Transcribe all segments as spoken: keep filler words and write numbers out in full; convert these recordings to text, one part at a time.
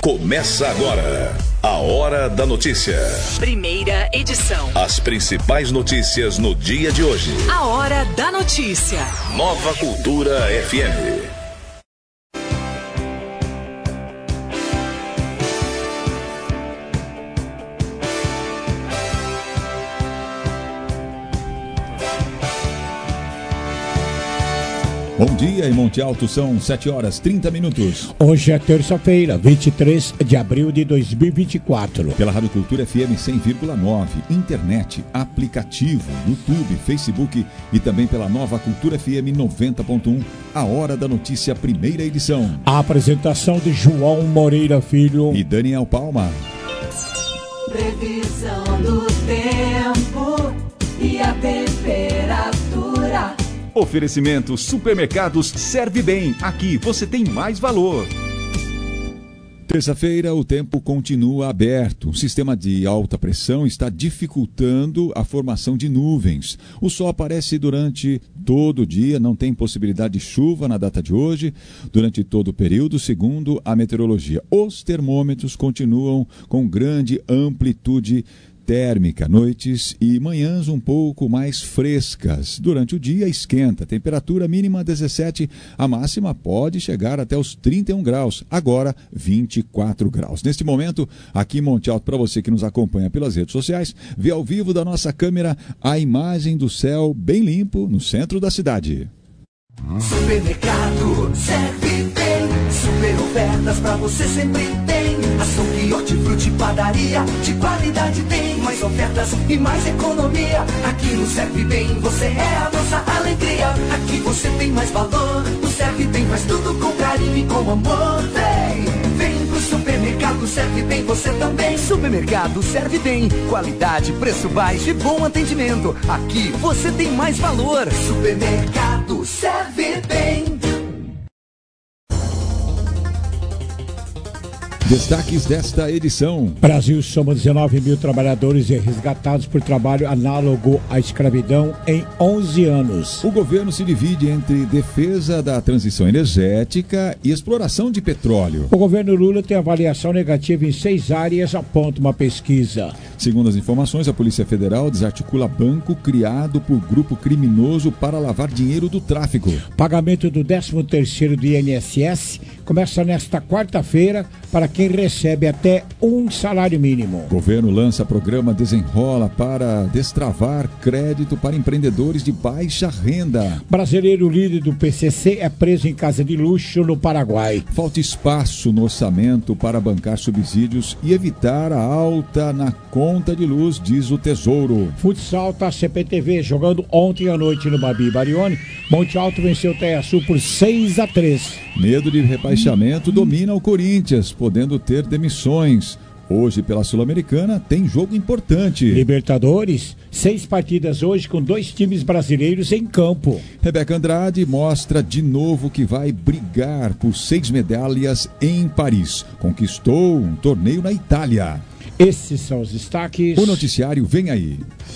Começa agora a Hora da Notícia. Primeira edição. As principais notícias no dia de hoje. A Hora da Notícia. Nova Cultura F M. Bom dia, em Monte Alto são sete horas e trinta minutos. Hoje é terça-feira, vinte e três de abril de dois mil e vinte e quatro. Pela Rádio Cultura F M cem vírgula nove, internet, aplicativo, YouTube, Facebook e também pela Nova Cultura F M noventa ponto um, a Hora da Notícia, primeira edição. A apresentação de João Moreira Filho e Daniel Palma. Previsão do tempo e a temperatura. Oferecimento Supermercados Serve Bem. Aqui você tem mais valor. Terça-feira, o tempo continua aberto. Um sistema de alta pressão está dificultando a formação de nuvens. O sol aparece durante todo o dia, não tem possibilidade de chuva na data de hoje, durante todo o período, segundo a meteorologia. Os termômetros continuam com grande amplitude térmica, noites e manhãs um pouco mais frescas. Durante o dia esquenta, temperatura mínima dezessete, a máxima pode chegar até os trinta e um graus, agora vinte e quatro graus. Neste momento, aqui em Monte Alto, para você que nos acompanha pelas redes sociais, vê ao vivo da nossa câmera a imagem do céu bem limpo no centro da cidade. Supermercado Serve Bem, super ofertas pra você sempre tem. Açougue, hortifruti, padaria, de qualidade tem. Mais ofertas e mais economia. Aqui no Serve Bem, você é a nossa alegria. Aqui você tem mais valor. O Serve Bem faz tudo com carinho e com amor. Vem, vem pro supermercado Serve Bem, você também. Supermercado Serve Bem, qualidade, preço baixo e bom atendimento. Aqui você tem mais valor. Supermercado Serve Bem. Destaques desta edição. Brasil soma dezenove mil trabalhadores resgatados por trabalho análogo à escravidão em onze anos. O governo se divide entre defesa da transição energética e exploração de petróleo. O governo Lula tem avaliação negativa em seis áreas, aponta uma pesquisa. Segundo as informações, a Polícia Federal desarticula banco criado por grupo criminoso para lavar dinheiro do tráfico. Pagamento do décimo terceiro do I N S S começa nesta quarta-feira para quem recebe até um salário mínimo. Governo lança programa Desenrola para destravar crédito para empreendedores de baixa renda. Brasileiro líder do P C C é preso em casa de luxo no Paraguai. Falta espaço no orçamento para bancar subsídios e evitar a alta na conta de luz, diz o Tesouro. Futsal tá C P T V jogando ontem à noite no Babi Barione. Monte Alto venceu o Taiaçu por seis a três. Medo de rebaixamento domina o Corinthians, podendo ter demissões. Hoje, pela Sul-Americana, tem jogo importante. Libertadores, seis partidas hoje com dois times brasileiros em campo. Rebeca Andrade mostra de novo que vai brigar por seis medalhas em Paris. Conquistou um torneio na Itália. Esses são os destaques. O noticiário vem aí.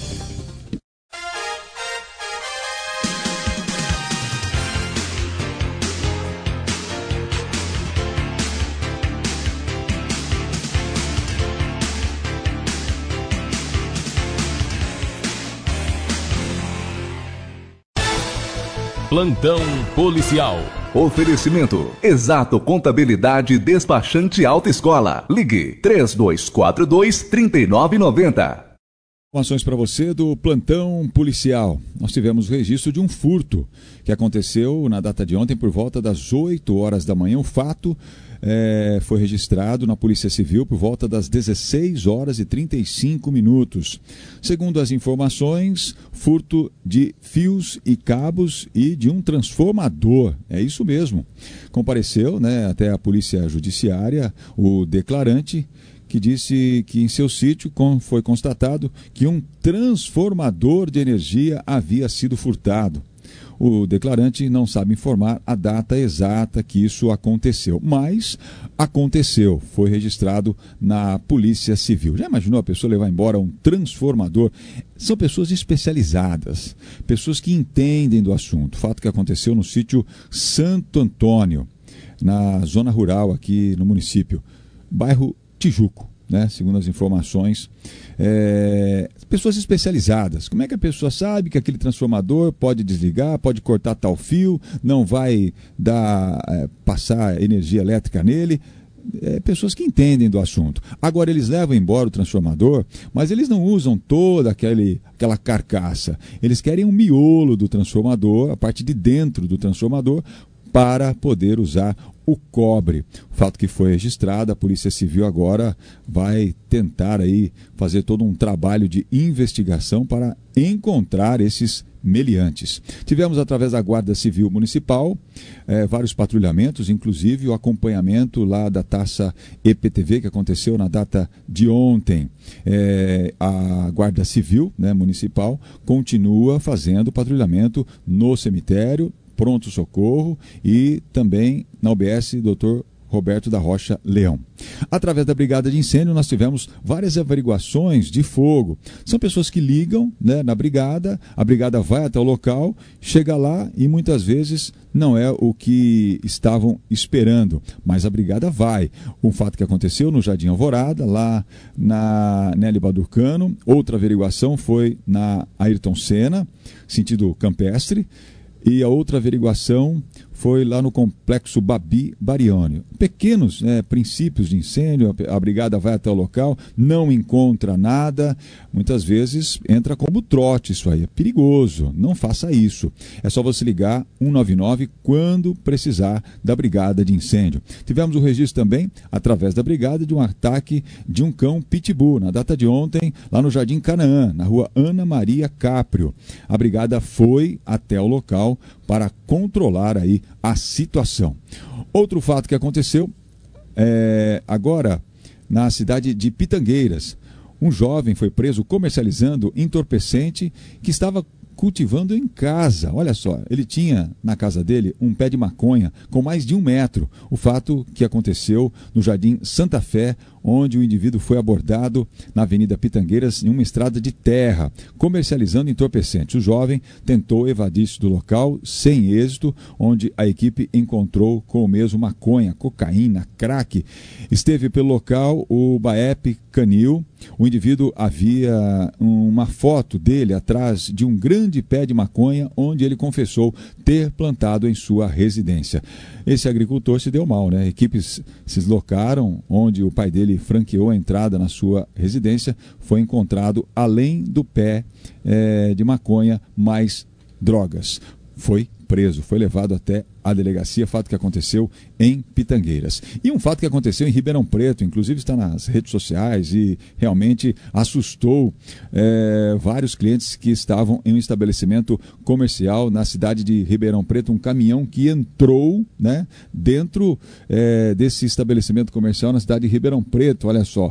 Plantão policial. Oferecimento Exato Contabilidade Despachante Alta Escola. Ligue três dois quatro dois, três nove nove zero. Informações para você do plantão policial. Nós tivemos o registro de um furto que aconteceu na data de ontem por volta das oito horas da manhã. O fato é, foi registrado na Polícia Civil por volta das dezesseis horas e trinta e cinco minutos. Segundo as informações, furto de fios e cabos e de um transformador. É isso mesmo. Compareceu, né, até a Polícia Judiciária o declarante, que disse que em seu sítio foi constatado que um transformador de energia havia sido furtado. O declarante não sabe informar a data exata que isso aconteceu, mas aconteceu, foi registrado na Polícia Civil. Já imaginou a pessoa levar embora um transformador? São pessoas especializadas, pessoas que entendem do assunto. Fato que aconteceu no sítio Santo Antônio, na zona rural aqui no município. bairro Tijuco, né? Segundo as informações. É, pessoas especializadas. Como é que a pessoa sabe que aquele transformador pode desligar, pode cortar tal fio, não vai dar, é, passar energia elétrica nele? É, pessoas que entendem do assunto. Agora, eles levam embora o transformador, mas eles não usam toda aquele, aquela carcaça. Eles querem um miolo do transformador, a parte de dentro do transformador, para poder usar o cobre. O fato que foi registrado, a Polícia Civil agora vai tentar aí fazer todo um trabalho de investigação para encontrar esses meliantes. Tivemos, através da Guarda Civil Municipal, eh, vários patrulhamentos, inclusive o acompanhamento lá da Taça E P T V, que aconteceu na data de ontem. Eh, a Guarda Civil, né, Municipal continua fazendo patrulhamento no cemitério, pronto-socorro e também na U B S doutor Roberto da Rocha Leão. Através da Brigada de Incêndio, nós tivemos várias averiguações de fogo. São pessoas que ligam, né, na brigada, a brigada vai até o local, chega lá e muitas vezes não é o que estavam esperando, mas a brigada vai. Um fato que aconteceu no Jardim Alvorada, lá na Nelly Badurcano. Outra averiguação foi na Ayrton Senna, sentido campestre. E a outra averiguação foi lá no Complexo Babi Barione. Pequenos, né, princípios de incêndio, a, a brigada vai até o local, não encontra nada, muitas vezes entra como trote isso aí, é perigoso, não faça isso. É só você ligar um nove nove quando precisar da brigada de incêndio. Tivemos o registro também, através da brigada, de um ataque de um cão pitbull, na data de ontem, lá no Jardim Canaã, na rua Ana Maria Caprio. A brigada foi até o local para controlar aí a situação. Outro fato que aconteceu é, agora na cidade de Pitangueiras. Um jovem foi preso comercializando entorpecente que estava cultivando em casa. Olha só, ele tinha na casa dele um pé de maconha com mais de um metro. O fato que aconteceu no Jardim Santa Fé, onde o indivíduo foi abordado na Avenida Pitangueiras em uma estrada de terra, comercializando entorpecentes. O jovem tentou evadir-se do local sem êxito, onde a equipe encontrou com o mesmo maconha, cocaína, crack. Esteve pelo local o Baep Canil. O indivíduo havia uma foto dele atrás de um grande pé de maconha, onde ele confessou ter plantado em sua residência. Esse agricultor se deu mal, né? Equipes se deslocaram, onde o pai dele franqueou a entrada na sua residência. Foi encontrado, além do pé é, de maconha, mais drogas. Foi preso, foi levado até a delegacia, fato que aconteceu em Pitangueiras. E um fato que aconteceu em Ribeirão Preto, inclusive está nas redes sociais e realmente assustou é, vários clientes que estavam em um estabelecimento comercial na cidade de Ribeirão Preto, um caminhão que entrou, né, dentro é, desse estabelecimento comercial na cidade de Ribeirão Preto, olha só,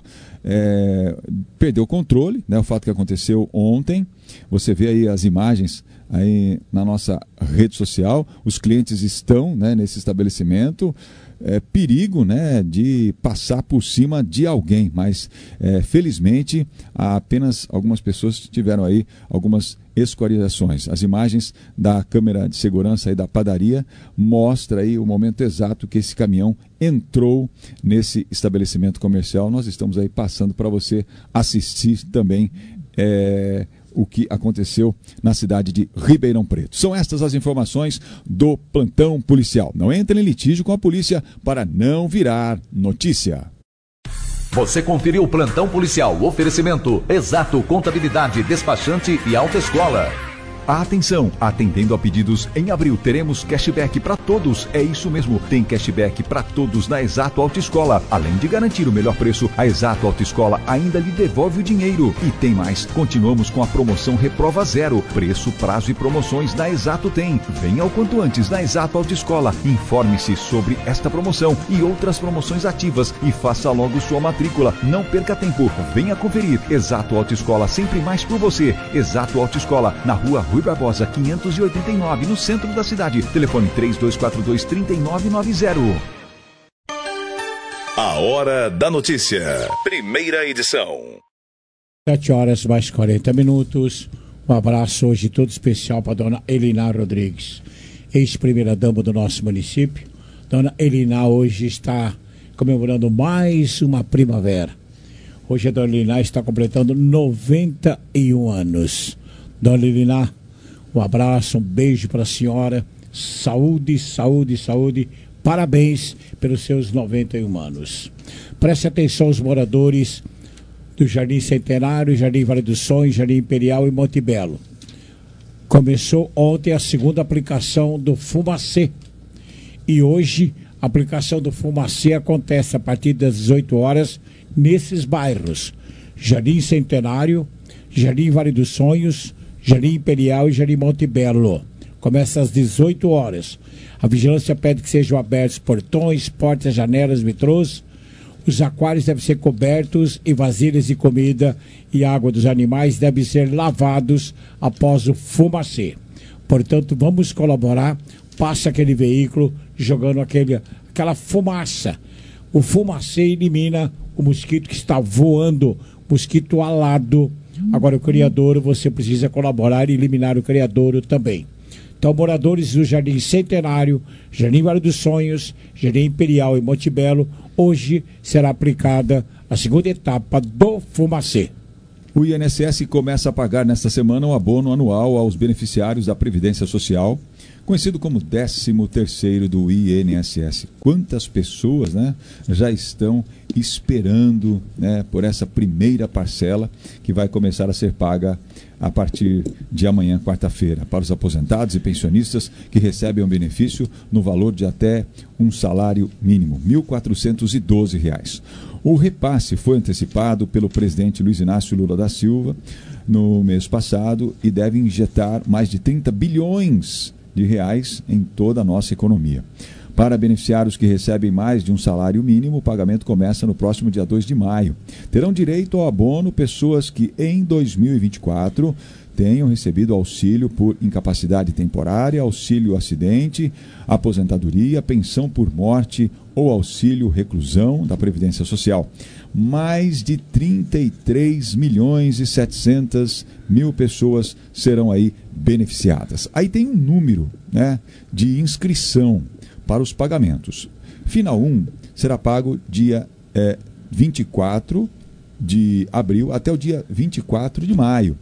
é, perdeu o controle, né, o fato que aconteceu ontem. Você vê aí as imagens aí na nossa rede social, os clientes estão, né, nesse estabelecimento, é, perigo, né, de passar por cima de alguém, mas é, felizmente apenas algumas pessoas tiveram aí algumas escoriações. As imagens da câmera de segurança aí da padaria mostra aí o momento exato que esse caminhão entrou nesse estabelecimento comercial. Nós estamos aí passando para você assistir também é, o que aconteceu na cidade de Ribeirão Preto. São estas as informações do plantão policial. Não entre em litígio com a polícia para não virar notícia. Você conferiu o plantão policial, oferecimento Exato Contabilidade, Despachante e Autoescola. Atenção, atendendo a pedidos, em abril teremos cashback para todos. É isso mesmo, tem cashback para todos na Exato Autoescola. Além de garantir o melhor preço, a Exato Autoescola ainda lhe devolve o dinheiro. E tem mais, continuamos com a promoção Reprova Zero. Preço, prazo e promoções na Exato tem. Venha o quanto antes na Exato Autoescola. Informe-se sobre esta promoção e outras promoções ativas e faça logo sua matrícula. Não perca tempo, venha conferir. Exato Autoescola, sempre mais por você. Exato Autoescola, na rua Rui Barbosa, quinhentos e oitenta e nove, no centro da cidade. Telefone três dois quatro dois, três nove nove zero. A Hora da Notícia. Primeira edição. sete horas mais quarenta minutos. Um abraço hoje todo especial para a dona Elina Rodrigues, ex-primeira-dama do nosso município. Dona Elina hoje está comemorando mais uma primavera. Hoje a Dona Liliná está completando noventa e um anos. Dona Liliná, um abraço, um beijo para a senhora. Saúde, saúde, saúde. Parabéns pelos seus noventa e um anos. Preste atenção aos moradores do Jardim Centenário, Jardim Vale dos Sonhos, Jardim Imperial e Monte Belo. Começou ontem a segunda aplicação do Fumacê. E hoje a aplicação do Fumacê acontece a partir das dezoito horas nesses bairros: Jardim Centenário, Jardim Vale dos Sonhos, Jardim Imperial e Jardim Monte Belo. Começa às dezoito horas. A vigilância pede que sejam abertos portões, portas, janelas, vitrôs. Os aquários devem ser cobertos e vasilhas de comida e água dos animais devem ser lavados após o Fumacê. Portanto, vamos colaborar. Passa aquele veículo jogando aquele, aquela fumaça. O Fumacê elimina o mosquito que está voando, mosquito alado. Agora o criadouro, você precisa colaborar e eliminar o criadouro também. Então, moradores do Jardim Centenário, Jardim Vale dos Sonhos, Jardim Imperial e Monte Belo, hoje será aplicada a segunda etapa do Fumacê. O I N S S começa a pagar nesta semana o abono anual aos beneficiários da Previdência Social, conhecido como décimo terceiro do I N S S. Quantas pessoas, né, já estão esperando, né, por essa primeira parcela que vai começar a ser paga a partir de amanhã, quarta-feira, para os aposentados e pensionistas que recebem um benefício no valor de até um salário mínimo, mil quatrocentos e doze reais. O repasse foi antecipado pelo presidente Luiz Inácio Lula da Silva no mês passado e deve injetar mais de trinta bilhões de reais em toda a nossa economia. Para beneficiários que recebem mais de um salário mínimo, o pagamento começa no próximo dia dois de maio. Terão direito ao abono pessoas que em dois mil e vinte e quatro tenham recebido auxílio por incapacidade temporária, auxílio acidente, aposentadoria, pensão por morte ou auxílio reclusão da Previdência Social. Mais de trinta e três milhões e setecentas mil pessoas serão aí beneficiadas. Aí tem um número, né, de inscrição para os pagamentos. Final um será pago dia é, vinte e quatro de abril até o dia vinte e quatro de maio.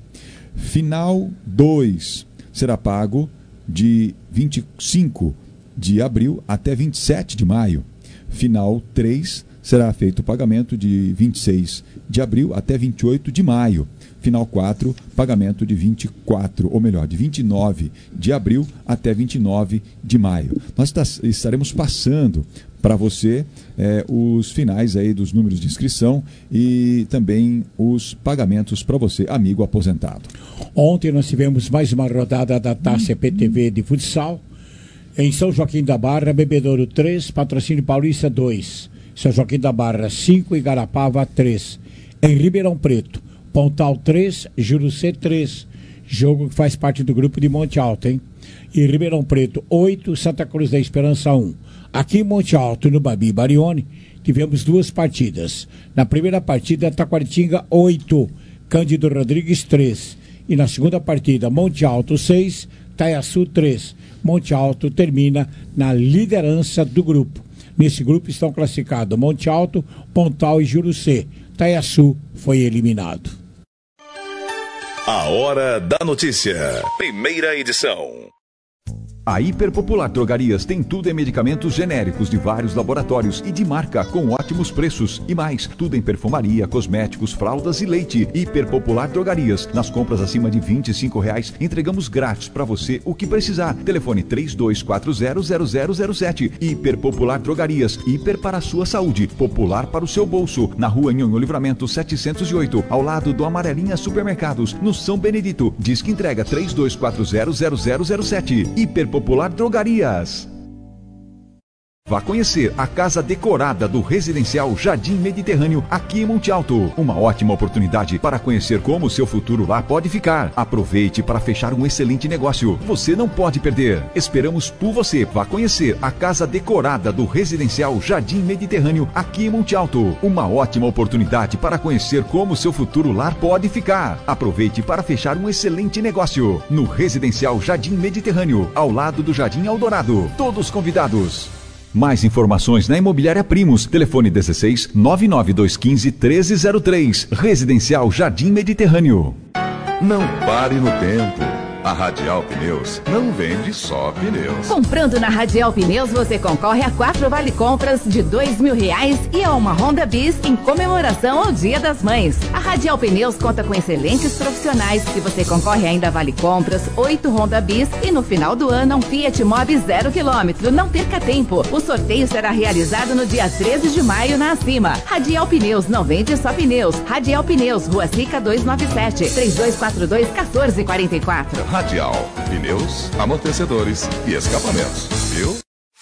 Final dois será pago de vinte e cinco de abril até vinte e sete de maio. Final três será feito o pagamento de vinte e seis de abril até vinte e oito de maio. Final quatro, pagamento de vinte e quatro, ou melhor, de vinte e nove de abril até vinte e nove de maio. Nós estaremos passando para você eh, os finais aí dos números de inscrição e também os pagamentos para você, amigo aposentado. Ontem nós tivemos mais uma rodada da Taça P T V de futsal. Em São Joaquim da Barra, Bebedouro três, Patrocínio Paulista dois. São Joaquim da Barra cinco, Igarapava três. Em Ribeirão Preto, Pontal três, Jurucê três. Jogo que faz parte do grupo de Monte Alto, hein? E Ribeirão Preto oito, Santa Cruz da Esperança um. Aqui em Monte Alto, no Babi Barione, tivemos duas partidas. Na primeira partida, Taquaritinga oito, Cândido Rodrigues três. E na segunda partida, Monte Alto seis, Taiaçu três. Monte Alto termina na liderança do grupo. Nesse grupo estão classificados Monte Alto, Pontal e Jurucê. Taiaçu foi eliminado. A Hora da Notícia. Primeira edição. A Hiperpopular Drogarias tem tudo em medicamentos genéricos de vários laboratórios e de marca com ótimos preços. E mais, tudo em perfumaria, cosméticos, fraldas e leite. Hiperpopular Drogarias. Nas compras acima de vinte e cinco reais, entregamos grátis para você o que precisar. Telefone três dois quatro zero zero zero zero sete. Hiperpopular Drogarias. Hiper para a sua saúde. Popular para o seu bolso. Na rua Nhonhô Livramento setecentos e oito, ao lado do Amarelinha Supermercados, no São Benedito. Diz que entrega três dois quatro zero zero zero zero sete. Hiper Popular Drogarias. Vá conhecer a casa decorada do residencial Jardim Mediterrâneo aqui em Monte Alto. Uma ótima oportunidade para conhecer como o seu futuro lá pode ficar. Aproveite para fechar um excelente negócio. Você não pode perder. Esperamos por você. Vá conhecer a casa decorada do residencial Jardim Mediterrâneo aqui em Monte Alto. Uma ótima oportunidade para conhecer como o seu futuro lar pode ficar. Aproveite para fechar um excelente negócio. No residencial Jardim Mediterrâneo, ao lado do Jardim Eldorado. Todos convidados. Mais informações na Imobiliária Primos. Telefone dezesseis, nove nove dois um cinco, um três zero três. Residencial Jardim Mediterrâneo. Não pare no tempo. A Radial Pneus não vende só pneus. Comprando na Radial Pneus, você concorre a quatro vale-compras de dois mil reais e a uma Honda Bis em comemoração ao Dia das Mães. A Radial Pneus conta com excelentes profissionais e você concorre ainda a vale-compras, oito Honda Bis e no final do ano um Fiat Mobi zero quilômetro. Não perca tempo. O sorteio será realizado no dia treze de maio na Acima. Radial Pneus não vende só pneus. Radial Pneus, Rua Sica duzentos e noventa e sete, três dois quatro dois, um quatro quatro quatro. Radial, pneus, amortecedores e escapamentos, viu?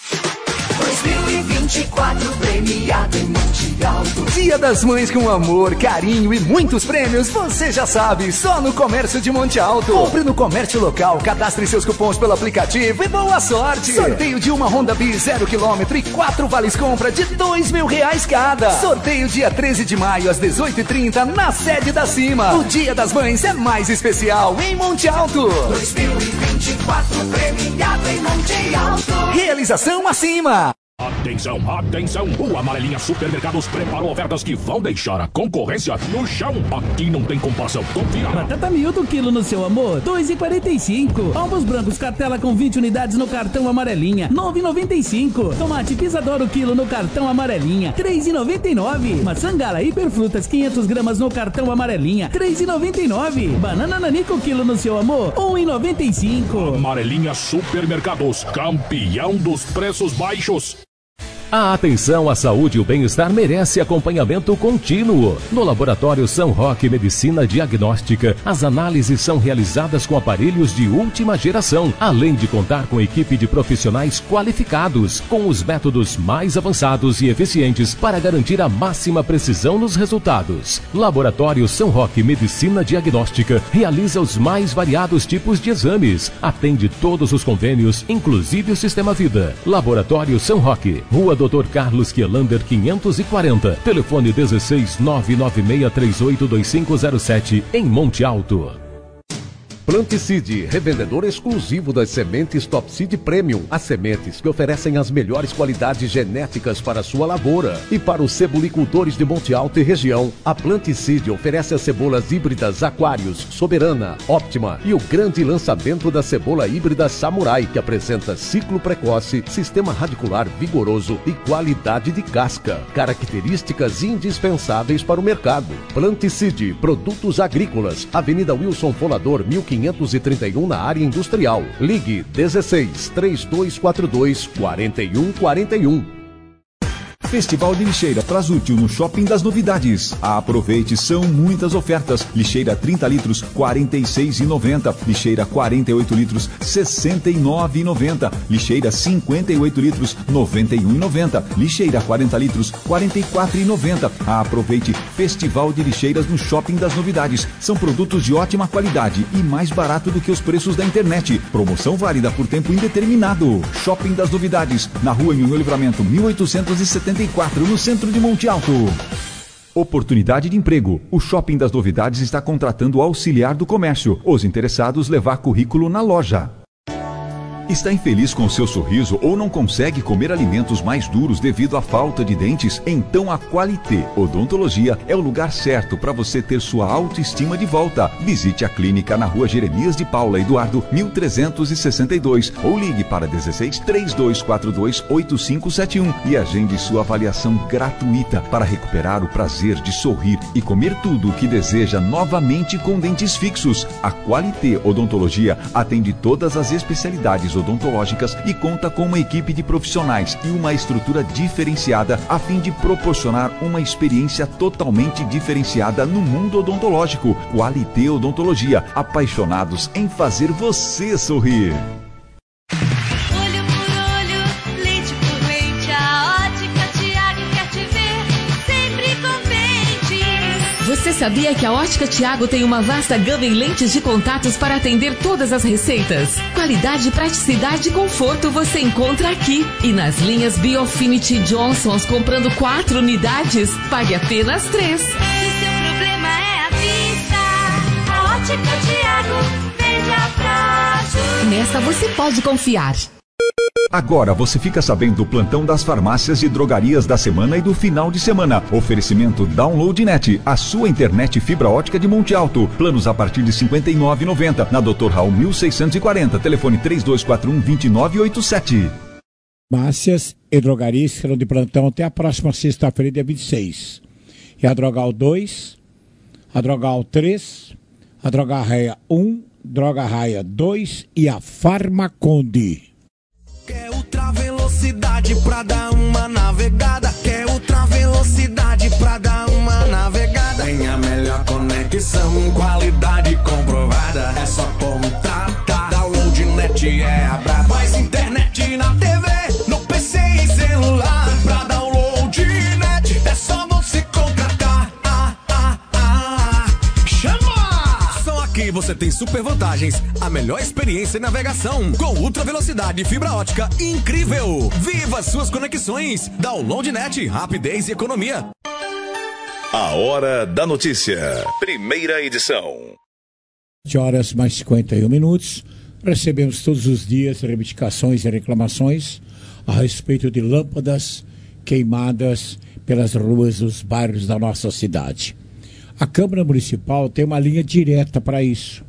dois mil e vinte e quatro premiado em Monte Alto. Dia das Mães com amor, carinho e muitos prêmios, você já sabe, só no Comércio de Monte Alto. Compre no comércio local, cadastre seus cupons pelo aplicativo e boa sorte. Sorteio de uma Honda Bis zero quilômetro e quatro vales compra de dois mil reais cada. Sorteio dia treze de maio às dezoito e trinta na sede da Cima. O Dia das Mães é mais especial em Monte Alto. dois mil e vinte e quatro premiado em Monte Alto. Realização Acima. Atenção, atenção! O Amarelinha Supermercados preparou ofertas que vão deixar a concorrência no chão. Aqui não tem comparação. Confira! Batata miúdo quilo no seu amor, dois reais e quarenta e cinco centavos. Ovos brancos cartela com vinte unidades no cartão Amarelinha, nove reais e noventa e cinco centavos. Tomate Pisadoro quilo no cartão Amarelinha, três reais e noventa e nove centavos. Maçã Gala Hiperfrutas quinhentas gramas no cartão Amarelinha, três reais e noventa e nove centavos. Banana Nanico quilo no seu amor, um real e noventa e cinco centavos. Amarelinha Supermercados, campeão dos preços baixos. A atenção à saúde e o bem-estar merece acompanhamento contínuo. No Laboratório São Roque Medicina Diagnóstica, as análises são realizadas com aparelhos de última geração, além de contar com equipe de profissionais qualificados, com os métodos mais avançados e eficientes para garantir a máxima precisão nos resultados. Laboratório São Roque Medicina Diagnóstica realiza os mais variados tipos de exames, atende todos os convênios, inclusive o Sistema Vida. Laboratório São Roque, Rua doutor Carlos Kielander quinhentos e quarenta, telefone dezesseis, nove nove seis três oito dois cinco zero sete, em Monte Alto. Planticide, revendedor exclusivo das sementes Top Seed Premium. As sementes que oferecem as melhores qualidades genéticas para a sua lavoura. E para os cebolicultores de Monte Alto e região, a Planticide oferece as cebolas híbridas Aquários, Soberana, Óptima e o grande lançamento da cebola híbrida Samurai, que apresenta ciclo precoce, sistema radicular vigoroso e qualidade de casca. Características indispensáveis para o mercado. Planticide, produtos agrícolas, Avenida Wilson Fonador, mil quinhentos e trinta e um, na área industrial. Ligue dezesseis, três dois quatro dois, quatro um quatro um. Festival de Lixeira Prasútil no Shopping das Novidades. Aproveite, são muitas ofertas. Lixeira trinta litros, quarenta e seis reais e noventa centavos. Lixeira quarenta e oito litros, sessenta e nove reais e noventa centavos. Lixeira cinquenta e oito litros, noventa e um reais e noventa centavos. Lixeira quarenta litros, quarenta e quatro reais e noventa centavos. Aproveite, Festival de Lixeiras no Shopping das Novidades. São produtos de ótima qualidade e mais barato do que os preços da internet. Promoção válida por tempo indeterminado. Shopping das Novidades, na Rua Nhonhô Livramento, mil oitocentos e setenta e quatro, no centro de Monte Alto. Oportunidade de emprego. O Shopping das Novidades está contratando auxiliar do comércio. Os interessados levar currículo na loja. Está infeliz com o seu sorriso ou não consegue comer alimentos mais duros devido à falta de dentes? Então a Qualité Odontologia é o lugar certo para você ter sua autoestima de volta. Visite a clínica na Rua Jeremias de Paula Eduardo, mil trezentos e sessenta e dois, ou ligue para dezesseis, três dois quatro dois, oito cinco sete um e agende sua avaliação gratuita para recuperar o prazer de sorrir e comer tudo o que deseja novamente com dentes fixos. A Qualité Odontologia atende todas as especialidades odontológicas e conta com uma equipe de profissionais e uma estrutura diferenciada a fim de proporcionar uma experiência totalmente diferenciada no mundo odontológico. Qualité Odontologia, apaixonados em fazer você sorrir. Olho por olho, leite por leite, a Ótica Tiago quer te ver sempre contente. Você sabia que a Ótica Tiago tem uma vasta gama em lentes de contatos para atender todas as receitas? Qualidade, praticidade e conforto você encontra aqui. E nas linhas Biofinity Johnsons, comprando quatro unidades, pague apenas três. Se seu problema é a vista, a Ótica Tiago vende a prazo. Nessa você pode confiar. Agora você fica sabendo do plantão das farmácias e drogarias da semana e do final de semana. Oferecimento DownloadNet, a sua internet fibra ótica de Monte Alto. Planos a partir de cinquenta e nove reais e noventa centavos. Na doutor Raul mil seiscentos e quarenta. Telefone três dois quatro um, dois nove oito sete. Farmácias e drogarias serão de plantão até a próxima sexta-feira, dia vinte e seis. E a Drogal dois, a Drogal três, a Droga Raia um, Droga Raia dois e a Farmaconde. Quer ultra velocidade pra dar uma navegada? Quer ultra velocidade pra dar uma navegada? Tem a melhor conexão, qualidade comprovada. É só contratar. DownloadNet é a braba. Mais internet na T V, no P C e celular. Pra DownloadNet é só você contratar. Ah, ah, ah. Chama! Só aqui você tem super vantagens. A melhor experiência em navegação com ultra velocidade e fibra ótica incrível. Viva suas conexões. DownloadNet, rapidez e economia. A Hora da Notícia. Primeira edição. sete horas mais cinquenta e um minutos. Recebemos todos os dias reivindicações e reclamações a respeito de lâmpadas queimadas pelas ruas dos bairros da nossa cidade. A Câmara Municipal tem uma linha direta para isso.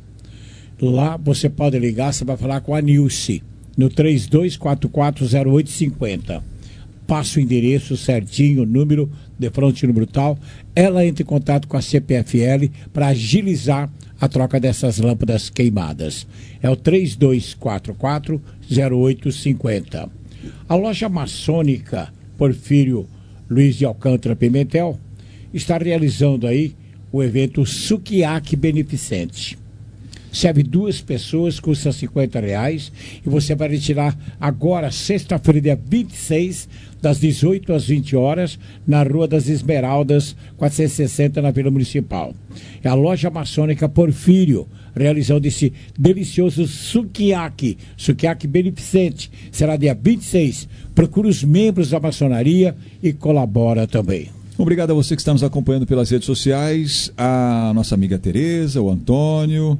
Lá você pode ligar, você vai falar com a Nilce, no três dois quatro quatro zero oito cinco zero. Passa o endereço certinho, o número, de fronte número tal. Ela entra em contato com a C P F L para agilizar a troca dessas lâmpadas queimadas. É o três dois quatro quatro zero oito cinco zero. A loja maçônica Porfírio Luiz de Alcântara Pimentel está realizando aí o evento Sukiyaki Beneficente. Serve duas pessoas, custa cinquenta reais e você vai retirar agora, sexta-feira, dia vinte e seis, das dezoito às vinte horas, na Rua das Esmeraldas, quatrocentos e sessenta, na Vila Municipal. É a loja maçônica Porfírio, realizando esse delicioso Sukiyaki, Sukiyaki Beneficente. Será dia vinte e seis. Procure os membros da maçonaria e colabora também. Obrigado a você que está nos acompanhando pelas redes sociais, a nossa amiga Tereza, o Antônio,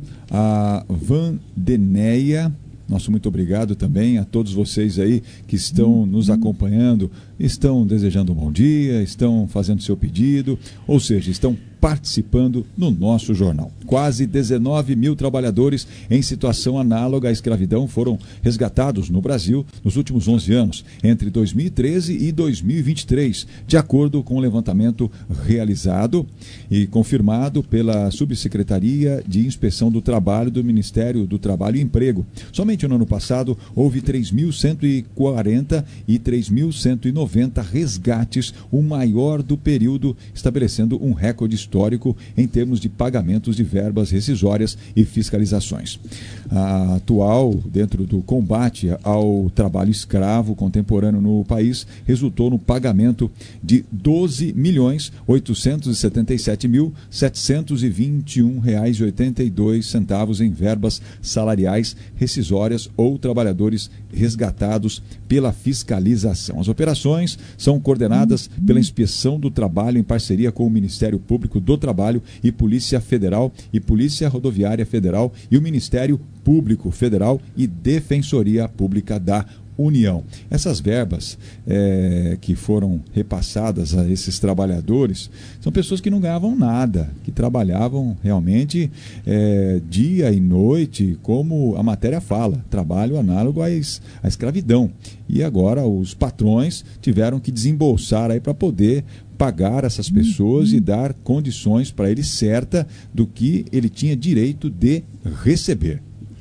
a Vandeneia. Nosso muito obrigado também a todos vocês aí que estão nos acompanhando, estão desejando um bom dia, estão fazendo seu pedido, ou seja, estão participando no nosso jornal. Quase dezenove mil trabalhadores em situação análoga à escravidão foram resgatados no Brasil nos últimos onze anos, entre dois mil e treze e dois mil e vinte e três, de acordo com o levantamento realizado e confirmado pela Subsecretaria de Inspeção do Trabalho do Ministério do Trabalho e Emprego. Somente no ano passado houve três mil cento e quarenta e três mil cento e noventa resgates, o maior do período, estabelecendo um recorde histórico histórico em termos de pagamentos de verbas rescisórias e fiscalizações. A atual, dentro do combate ao trabalho escravo contemporâneo no país, resultou no pagamento de doze milhões oitocentos e setenta e sete mil setecentos e vinte e um reais e oitenta e dois centavos em verbas salariais rescisórias ou trabalhadores resgatados pela fiscalização. As operações são coordenadas pela Inspeção do Trabalho em parceria com o Ministério Público do Trabalho e Polícia Federal e Polícia Rodoviária Federal e o Ministério Público Federal e Defensoria Pública da União. Essas verbas é, que foram repassadas a esses trabalhadores são pessoas que não ganhavam nada, que trabalhavam realmente é, dia e noite, como a matéria fala, trabalho análogo à, es, à escravidão. E agora os patrões tiveram que desembolsar aí para poder pagar essas pessoas e dar condições para ele certa do que ele tinha direito de receber.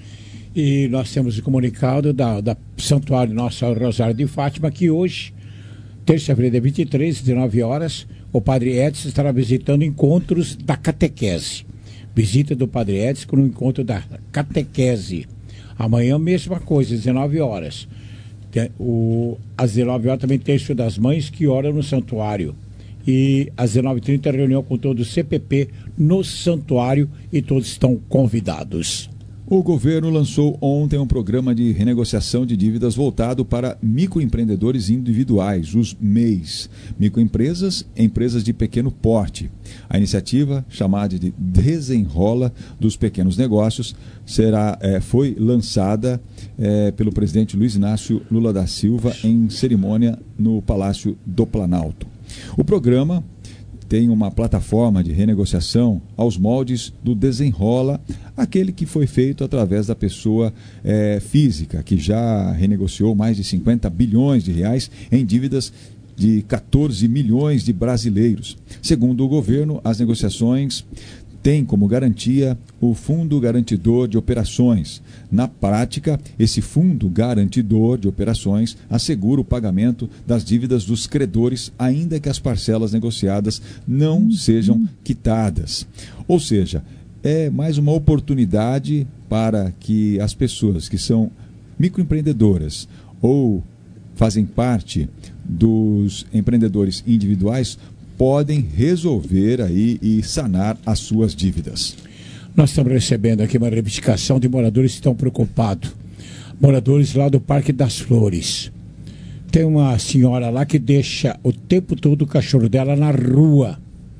E nós temos o comunicado da, da Santuário Nossa Rosário de Fátima, que hoje, terça-feira, dia vinte e três, às dezenove horas, o Padre Edson estará visitando encontros da catequese. Visita do Padre Edson com o encontro da catequese. Amanhã, mesma coisa, às dezenove horas. O, às dezenove horas também terço das mães que oram no santuário. E às dezenove e trinta, reunião com todo o C P P no santuário e todos estão convidados. O governo lançou ontem um programa de renegociação de dívidas voltado para microempreendedores individuais, os M E Is, microempresas, empresas de pequeno porte. A iniciativa, chamada de Desenrola dos Pequenos Negócios, será, é, foi lançada é, pelo presidente Luiz Inácio Lula da Silva em cerimônia no Palácio do Planalto. O programa tem uma plataforma de renegociação aos moldes do Desenrola, aquele que foi feito através da pessoa é, física, que já renegociou mais de cinquenta bilhões de reais em dívidas de quatorze milhões de brasileiros. Segundo o governo, as negociações têm como garantia o Fundo Garantidor de Operações. Na prática, esse Fundo Garantidor de Operações assegura o pagamento das dívidas dos credores, ainda que as parcelas negociadas não sejam quitadas. Ou seja, é mais uma oportunidade para que as pessoas que são microempreendedoras ou fazem parte dos empreendedores individuais podem resolver aí e sanar as suas dívidas. Nós estamos recebendo aqui uma reivindicação de moradores que estão preocupados. Moradores lá do Parque das Flores. Tem uma senhora lá que deixa o tempo todo o cachorro dela na rua.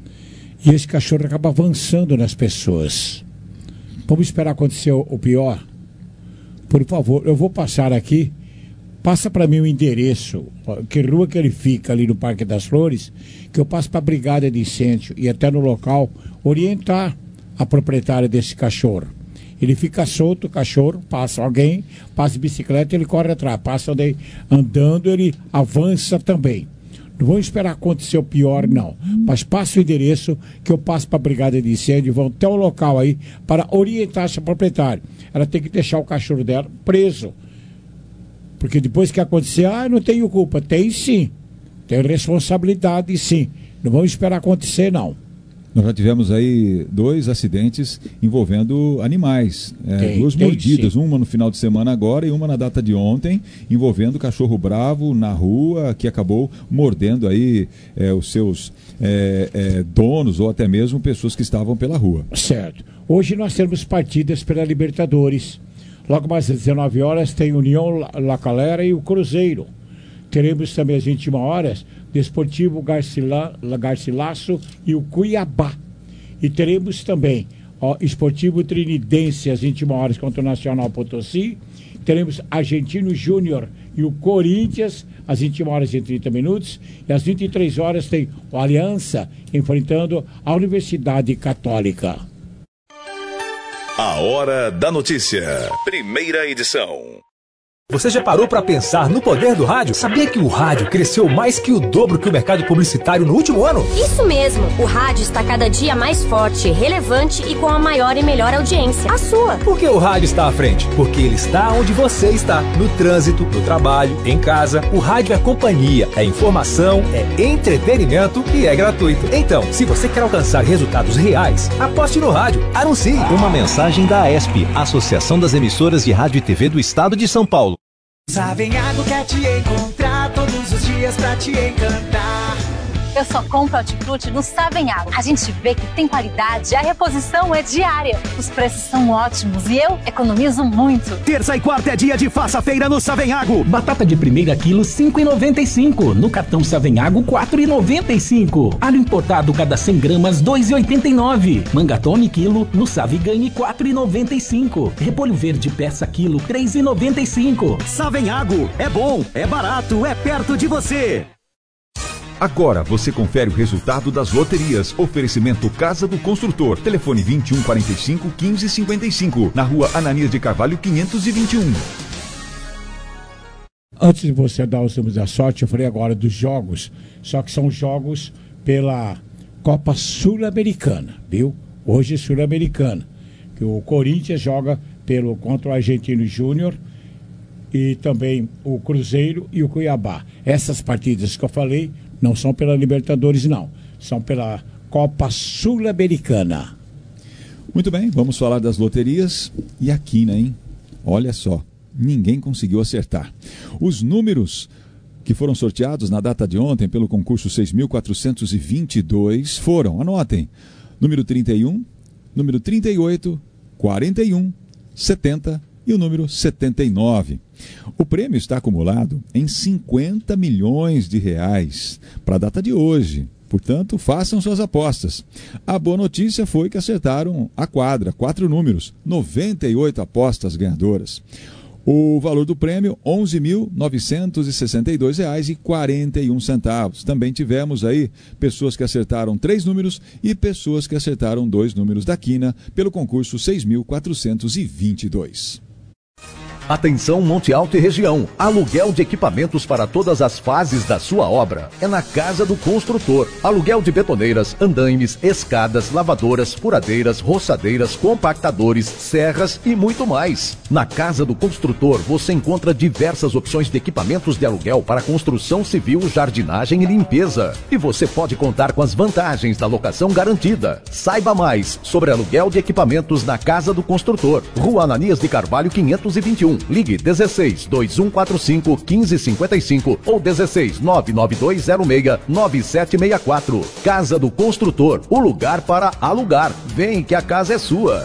E esse cachorro acaba avançando nas pessoas. Vamos esperar acontecer o pior? Por favor, eu vou passar aqui. Passa para mim o endereço, que rua que ele fica ali no Parque das Flores, que eu passo para a brigada de incêndio e até no local orientar a proprietária desse cachorro. Ele fica solto, o cachorro, passa alguém, passa de bicicleta, ele corre atrás, passa daí, andando, ele avança também. Não vamos esperar acontecer o pior, não. Mas passa o endereço que eu passo para a brigada de incêndio, vão até o local aí para orientar essa proprietária. Ela tem que deixar o cachorro dela preso. Porque depois que acontecer, ah, não tenho culpa. Tem sim. Tem responsabilidade sim. Não vamos esperar acontecer, não. Nós já tivemos aí dois acidentes envolvendo animais. É, tem, duas tem, mordidas, sim. Uma no final de semana agora e uma na data de ontem, envolvendo cachorro bravo na rua, que acabou mordendo aí é, os seus é, é, donos ou até mesmo pessoas que estavam pela rua. Certo. Hoje nós temos partidas pela Libertadores. Logo mais às dezenove horas tem União La Calera e o Cruzeiro. Teremos também às vinte e uma horas Desportivo Garcila, Garcilasso e o Cuiabá. E teremos também ó, Esportivo Trinidense às vinte e uma horas contra o Nacional Potosí. Teremos Argentino Júnior e o Corinthians às vinte e uma horas e trinta minutos. E às vinte e três horas tem o Aliança enfrentando a Universidade Católica. A Hora da Notícia. Primeira edição. Você já parou para pensar no poder do rádio? Sabia que o rádio cresceu mais que o dobro que o mercado publicitário no último ano? Isso mesmo. O rádio está cada dia mais forte, relevante e com a maior e melhor audiência. A sua. Por que o rádio está à frente? Porque ele está onde você está. No trânsito, no trabalho, em casa. O rádio é companhia, é informação, é entretenimento e é gratuito. Então, se você quer alcançar resultados reais, aposte no rádio. Anuncie. Uma mensagem da A E S P, Associação das Emissoras de Rádio e T V do Estado de São Paulo. Savenhago quer te encontrar todos os dias pra te encantar. Eu só compro hortifruti no Savenhago. A gente vê que tem qualidade, a reposição é diária. Os preços são ótimos e eu economizo muito. Terça e quarta é dia de faça feira no Savenhago. Batata de primeira quilo cinco reais e noventa e cinco centavos. No cartão Savenhago quatro reais e noventa e cinco centavos. Alho importado cada cem gramas dois reais e oitenta e nove centavos. Mangatome quilo no Savigane quatro reais e noventa e cinco centavos. Repolho verde peça quilo três reais e noventa e cinco centavos. Savenhago é bom, é barato, é perto de você. Agora você confere o resultado das loterias. Oferecimento Casa do Construtor. Telefone vinte e um quarenta e cinco, quinze cinquenta e cinco. Na rua Ananias de Carvalho, quinhentos e vinte e um. Antes de você dar os números da sorte, eu falei agora dos jogos. Só que são jogos pela Copa Sul-Americana, viu? Hoje é Sul-Americana. Que o Corinthians joga pelo, contra o Argentino Júnior e também o Cruzeiro e o Cuiabá. Essas partidas que eu falei não são pela Libertadores, não. São pela Copa Sul-Americana. Muito bem, vamos falar das loterias. E a quina, hein? Olha só, ninguém conseguiu acertar. Os números que foram sorteados na data de ontem pelo concurso seis mil quatrocentos e vinte e dois foram, anotem, número trinta e um, número trinta e oito, quarenta e um, setenta e o número setenta e nove. O prêmio está acumulado em cinquenta milhões de reais para a data de hoje. Portanto, façam suas apostas. A boa notícia foi que acertaram a quadra, quatro números, noventa e oito apostas ganhadoras. O valor do prêmio, onze mil novecentos e sessenta e dois reais e quarenta e um centavos. Também tivemos aí pessoas que acertaram três números e pessoas que acertaram dois números da quina pelo concurso seis mil quatrocentos e vinte e dois. Atenção Monte Alto e região, aluguel de equipamentos para todas as fases da sua obra. É na Casa do Construtor. Aluguel de betoneiras, andaimes, escadas, lavadoras, furadeiras, roçadeiras, compactadores, serras e muito mais. Na Casa do Construtor você encontra diversas opções de equipamentos de aluguel para construção civil, jardinagem e limpeza. E você pode contar com as vantagens da locação garantida. Saiba mais sobre aluguel de equipamentos na Casa do Construtor. Rua Ananias de Carvalho quinhentos e vinte e um. Ligue dezesseis, dois um quatro cinco, quinze cinquenta e cinco ou dezesseis, nove nove dois zero seis, nove sete seis quatro. Casa do Construtor, o lugar para alugar. Vem que a casa é sua.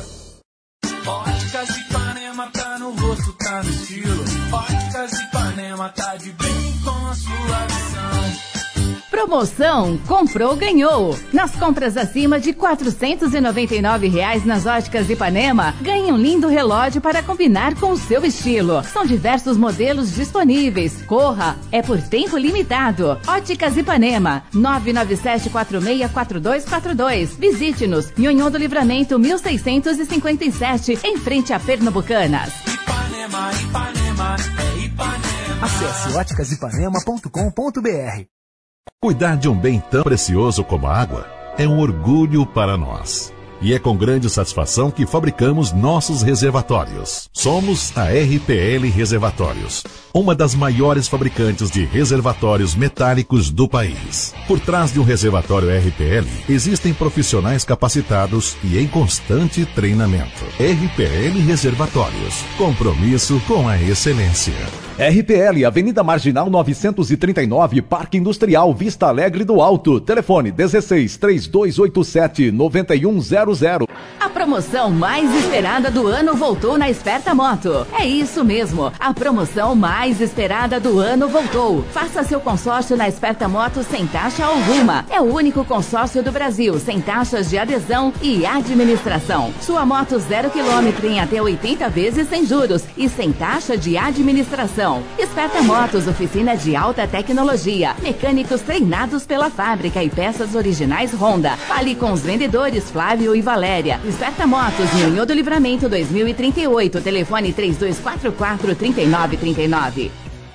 Óticas Ipanema, tá no rosto, tá no estilo. Óticas Ipanema, tá de bem com a sua visão. Promoção Comprou, Ganhou. Nas compras acima de quatrocentos e noventa e nove reais nas Óticas Ipanema, ganhe um lindo relógio para combinar com o seu estilo. São diversos modelos disponíveis. Corra, é por tempo limitado. Óticas Ipanema, nove nove sete quatro seis quatro dois quatro dois. Visite-nos, Nhonhô do Livramento mil seiscentos e cinquenta e sete, em frente a Pernambucanas. Ipanema, Ipanema, é Ipanema. Acesse óticas ipanema ponto com ponto b r. Cuidar de um bem tão precioso como a água é um orgulho para nós. E é com grande satisfação que fabricamos nossos reservatórios. Somos a R P L Reservatórios, uma das maiores fabricantes de reservatórios metálicos do país. Por trás de um reservatório R P L, existem profissionais capacitados e em constante treinamento. R P L Reservatórios, compromisso com a excelência. R P L, Avenida Marginal novecentos e trinta e nove, Parque Industrial, Vista Alegre do Alto. Telefone dezesseis, três dois oito sete, nove um zero zero. A promoção mais esperada do ano voltou na Esperta Moto. É isso mesmo, a promoção mais esperada do ano voltou. Faça seu consórcio na Esperta Moto sem taxa alguma. É o único consórcio do Brasil sem taxas de adesão e administração. Sua moto zero quilômetro em até oitenta vezes sem juros e sem taxa de administração. Esperta Motos, oficina de alta tecnologia, mecânicos treinados pela fábrica e peças originais Honda. Fale com os vendedores Flávio e Valéria. Esperta Motos, Nhonhô do Livramento dois mil e trinta e oito, telefone três dois quatro quatro, três nove três nove.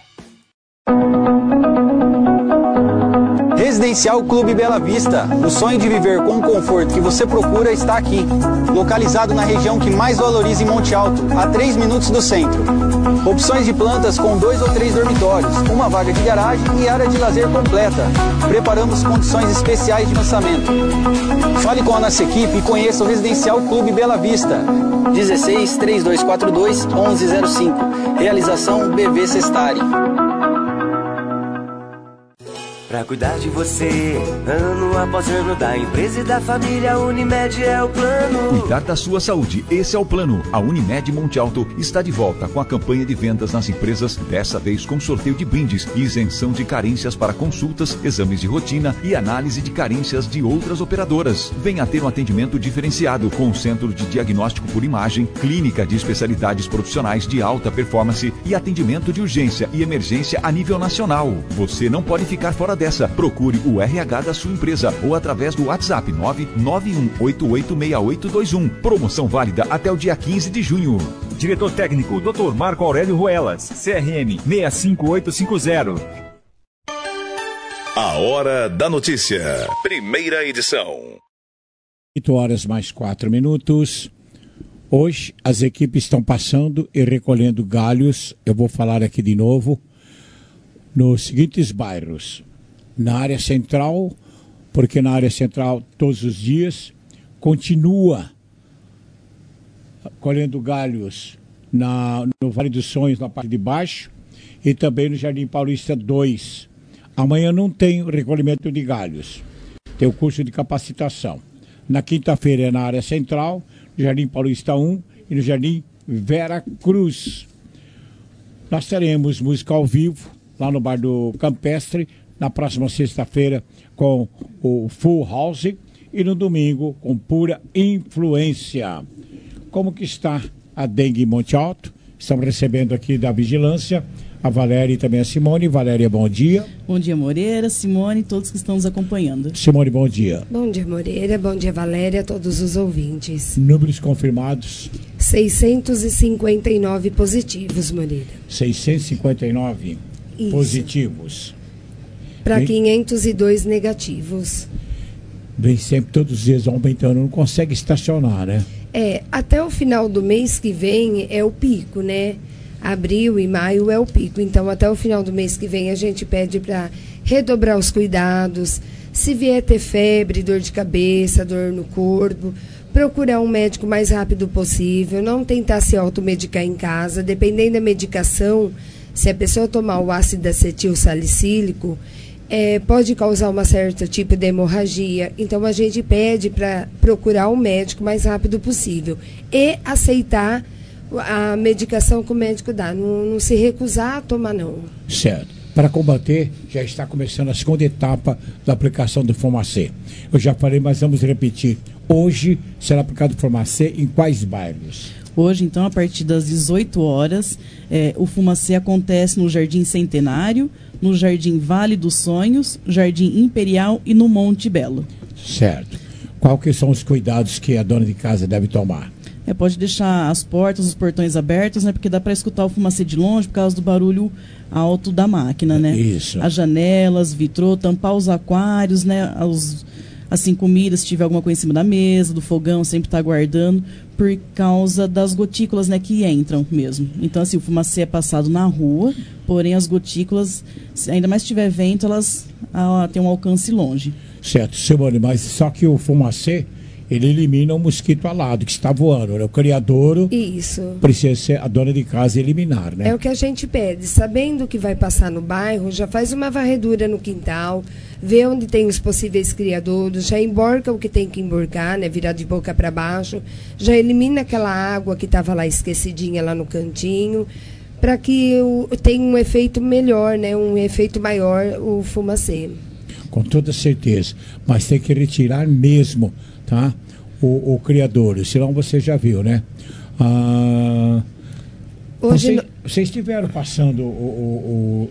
Residencial Clube Bela Vista. O sonho de viver com o conforto que você procura está aqui. Localizado na região que mais valoriza em Monte Alto, a três minutos do centro. Opções de plantas com dois ou três dormitórios, uma vaga de garagem e área de lazer completa. Preparamos condições especiais de lançamento. Fale com a nossa equipe e conheça o Residencial Clube Bela Vista. dezesseis, três dois quatro dois, onze zero cinco. Realização B V Sestari. Pra cuidar de você, ano após ano, da empresa e da família, a Unimed é o plano. Cuidar da sua saúde, esse é o plano. A Unimed Monte Alto está de volta com a campanha de vendas nas empresas, dessa vez com sorteio de brindes e isenção de carências para consultas, exames de rotina e análise de carências de outras operadoras. Venha ter um atendimento diferenciado com um centro de diagnóstico por imagem, clínica de especialidades profissionais de alta performance e atendimento de urgência e emergência a nível nacional. Você não pode ficar fora dessa. Procure o R H da sua empresa ou através do WhatsApp nove nove um oito oito seis oito dois um. Promoção válida até o dia quinze de junho. Diretor técnico doutor Marco Aurélio Ruelas, C R M seis cinco oito cinco zero. A Hora da Notícia, primeira edição. oito horas mais quatro minutos. Hoje as equipes estão passando e recolhendo galhos. Eu vou falar aqui de novo. Nos seguintes bairros. Na área central, porque na área central todos os dias continua colhendo galhos na, no Vale dos Sonhos, na parte de baixo, e também no Jardim Paulista dois. Amanhã não tem recolhimento de galhos, tem o curso de capacitação. Na quinta-feira é na área central, no Jardim Paulista um e no Jardim Vera Cruz. Nós teremos música ao vivo lá no Bar do Campestre na próxima sexta-feira com o Full House e no domingo com Pura Influência. Como que está a dengue em Monte Alto? Estamos recebendo aqui da Vigilância a Valéria e também a Simone. Valéria, bom dia. Bom dia, Moreira, Simone e todos que estão nos acompanhando. Simone, bom dia. Bom dia, Moreira. Bom dia, Valéria, a todos os ouvintes. Números confirmados? seiscentos e cinquenta e nove positivos, Moreira. seiscentos e cinquenta e nove Isso. positivos. Para quinhentos e dois negativos. Vem sempre todos os dias aumentando, não consegue estacionar, né? É, até o final do mês que vem é o pico, né? Abril e maio é o pico. Então, até o final do mês que vem, a gente pede para redobrar os cuidados. Se vier ter febre, dor de cabeça, dor no corpo, procurar um médico o mais rápido possível. Não tentar se automedicar em casa. Dependendo da medicação, se a pessoa tomar o ácido acetil salicílico, é, pode causar uma certa tipo de hemorragia. Então, a gente pede para procurar um médico o mais rápido possível. E aceitar a medicação que o médico dá, não, não se recusar a tomar, não. Certo. Para combater, já está começando a segunda etapa da aplicação do Fumacê. Eu já falei, mas vamos repetir. Hoje será aplicado o Fumacê em quais bairros? Hoje, então, a partir das dezoito horas, é, o Fumacê acontece no Jardim Centenário, no Jardim Vale dos Sonhos, Jardim Imperial e no Monte Belo. Certo. Qual que são os cuidados que a dona de casa deve tomar? É, pode deixar as portas, os portões abertos, né? Porque dá para escutar o Fumacê de longe por causa do barulho alto da máquina, né? Isso. As janelas, vitrô, tampar os aquários, né? Os, assim, comida, se tiver alguma coisa em cima da mesa, do fogão, sempre tá guardando, por causa das gotículas, né? Que entram mesmo. Então, assim, o Fumacê é passado na rua, porém as gotículas, ainda mais se tiver vento, elas ah, têm um alcance longe. Certo, Simone, mas só que o Fumacê, ele elimina o mosquito alado que está voando, né? O criadouro Isso. precisa ser a dona de casa eliminar, né? É o que a gente pede. Sabendo que vai passar no bairro, já faz uma varredura no quintal, vê onde tem os possíveis criadouros, já emborca o que tem que emborcar, né? Virar de boca para baixo, já elimina aquela água que estava lá esquecidinha lá no cantinho, para que o, tenha um efeito melhor, né? Um efeito maior o Fumacê. Com toda certeza. Mas tem que retirar mesmo, tá? O, o criador, senão você já viu, né? Ah, Hoje vocês, no... vocês estiveram passando o, o,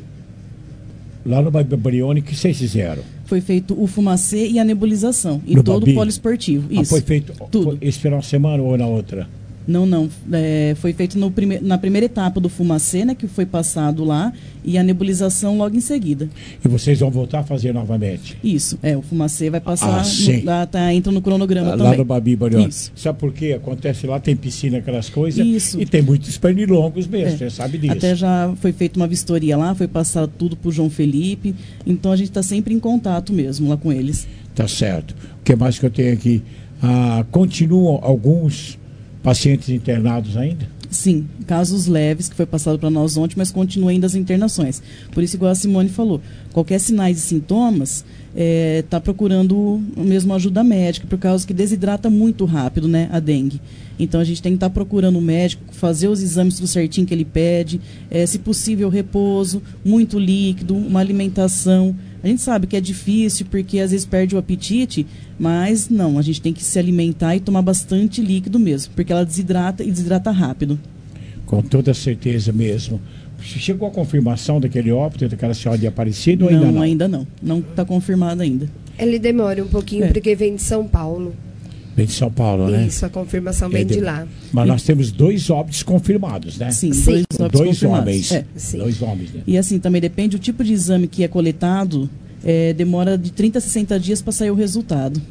o, lá no Barione, o que vocês fizeram? Foi feito o Fumacê e a nebulização, e No todo Babi? o poliesportivo. Ah, Isso. foi feito tudo. Foi esse final de semana ou na outra? Não, não. É, foi feito no prime... na primeira etapa do Fumacê, né? Que foi passado lá, e a nebulização logo em seguida. E vocês vão voltar a fazer novamente? Isso. É, o Fumacê vai passar, Ah, sim. no, lá, tá, entra no cronograma Lá também. no Babi Barione. Isso. Sabe por quê? Acontece lá, tem piscina, aquelas coisas. Isso. E tem muitos pernilongos mesmo, É. você sabe disso. Até já foi feita uma vistoria lá, foi passado tudo pro João Felipe. Então a gente está sempre em contato mesmo lá com eles. Tá certo. O que mais que eu tenho aqui? Ah, continuam alguns pacientes internados ainda? Sim, casos leves, que foi passado para nós ontem, mas continua ainda as internações. Por isso, igual a Simone falou, qualquer sinais e sintomas, está procurando mesmo ajuda médica, por causa que desidrata muito rápido, né, a dengue. Então, a gente tem que estar tá procurando o médico, fazer os exames tudo certinho que ele pede, é, se possível, repouso, muito líquido, uma alimentação. A gente sabe que é difícil, porque às vezes perde o apetite, mas não, a gente tem que se alimentar e tomar bastante líquido mesmo, porque ela desidrata e desidrata rápido. Com toda certeza mesmo. Chegou a confirmação daquele óbito, daquela senhora de Aparecida ou não, ainda não? ainda não. Não está confirmado ainda. Ele demora um pouquinho, É. porque vem de São Paulo. Vem de São Paulo, né? Isso, a confirmação vem É, de de- lá. Mas nós temos dois óbitos confirmados, né? Sim, Sim. dois óbitos Dois confirmados. homens. É. Dois homens, né? E assim, também depende do tipo de exame que é coletado, é, demora de trinta a sessenta dias para sair o resultado.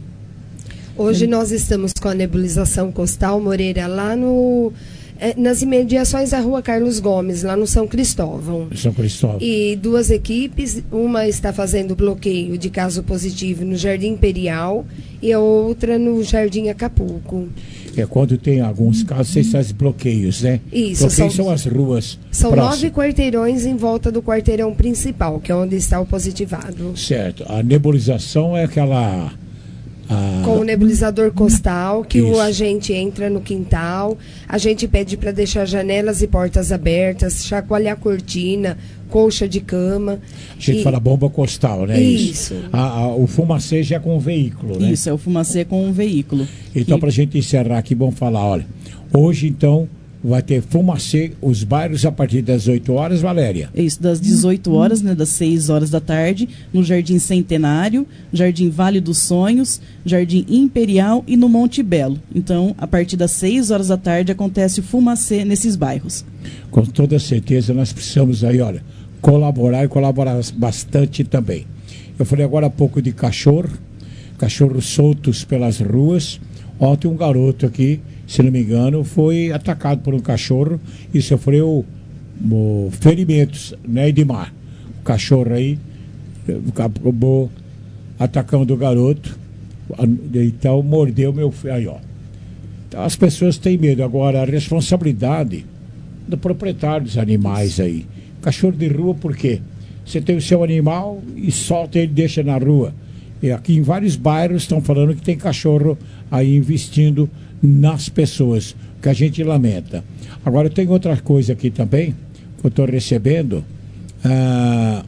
Hoje nós estamos com a nebulização costal, Moreira, lá no, é, nas imediações da rua Carlos Gomes, lá no São Cristóvão. São Cristóvão. E duas equipes, uma está fazendo bloqueio de caso positivo no Jardim Imperial e a outra no Jardim Acapulco. É quando tem alguns casos, vocês fazem bloqueios, né? Isso, Bloqueios são- são as ruas São próximas. nove quarteirões em volta do quarteirão principal, que é onde está o positivado. Certo. A nebulização é aquela... a- Com o nebulizador costal, que Isso. o agente entra no quintal, a gente pede para deixar janelas e portas abertas, chacoalhar a cortina, colcha de cama. A gente e... fala bomba costal, né? Isso. A, a, o fumacê já é com o veículo, né? Isso, é o fumacê com o veículo. Então, que... para a gente encerrar aqui, vamos falar, olha, hoje então vai ter fumacê, os bairros a partir das oito horas, Valéria? É isso, das dezoito horas, né, das seis horas da tarde, no Jardim Centenário, Jardim Vale dos Sonhos, Jardim Imperial e no Monte Belo. Então, a partir das seis horas da tarde acontece o fumacê nesses bairros. Com toda certeza nós precisamos aí, olha, colaborar e colaborar bastante também. Eu falei agora há pouco de cachorro, cachorros soltos pelas ruas. Ontem um garoto aqui, se não me engano, foi atacado por um cachorro e sofreu oh, ferimentos, né, Edmar? O cachorro aí acabou atacando o garoto, então mordeu meu filho. Aí, ó. Então, as pessoas têm medo. Agora, a responsabilidade do proprietário dos animais aí. Cachorro de rua, por quê? Você tem o seu animal e solta ele, deixa na rua. E aqui em vários bairros estão falando que tem cachorro aí investindo nas pessoas, que a gente lamenta. Agora tem outra coisa aqui também, que eu estou recebendo, ah,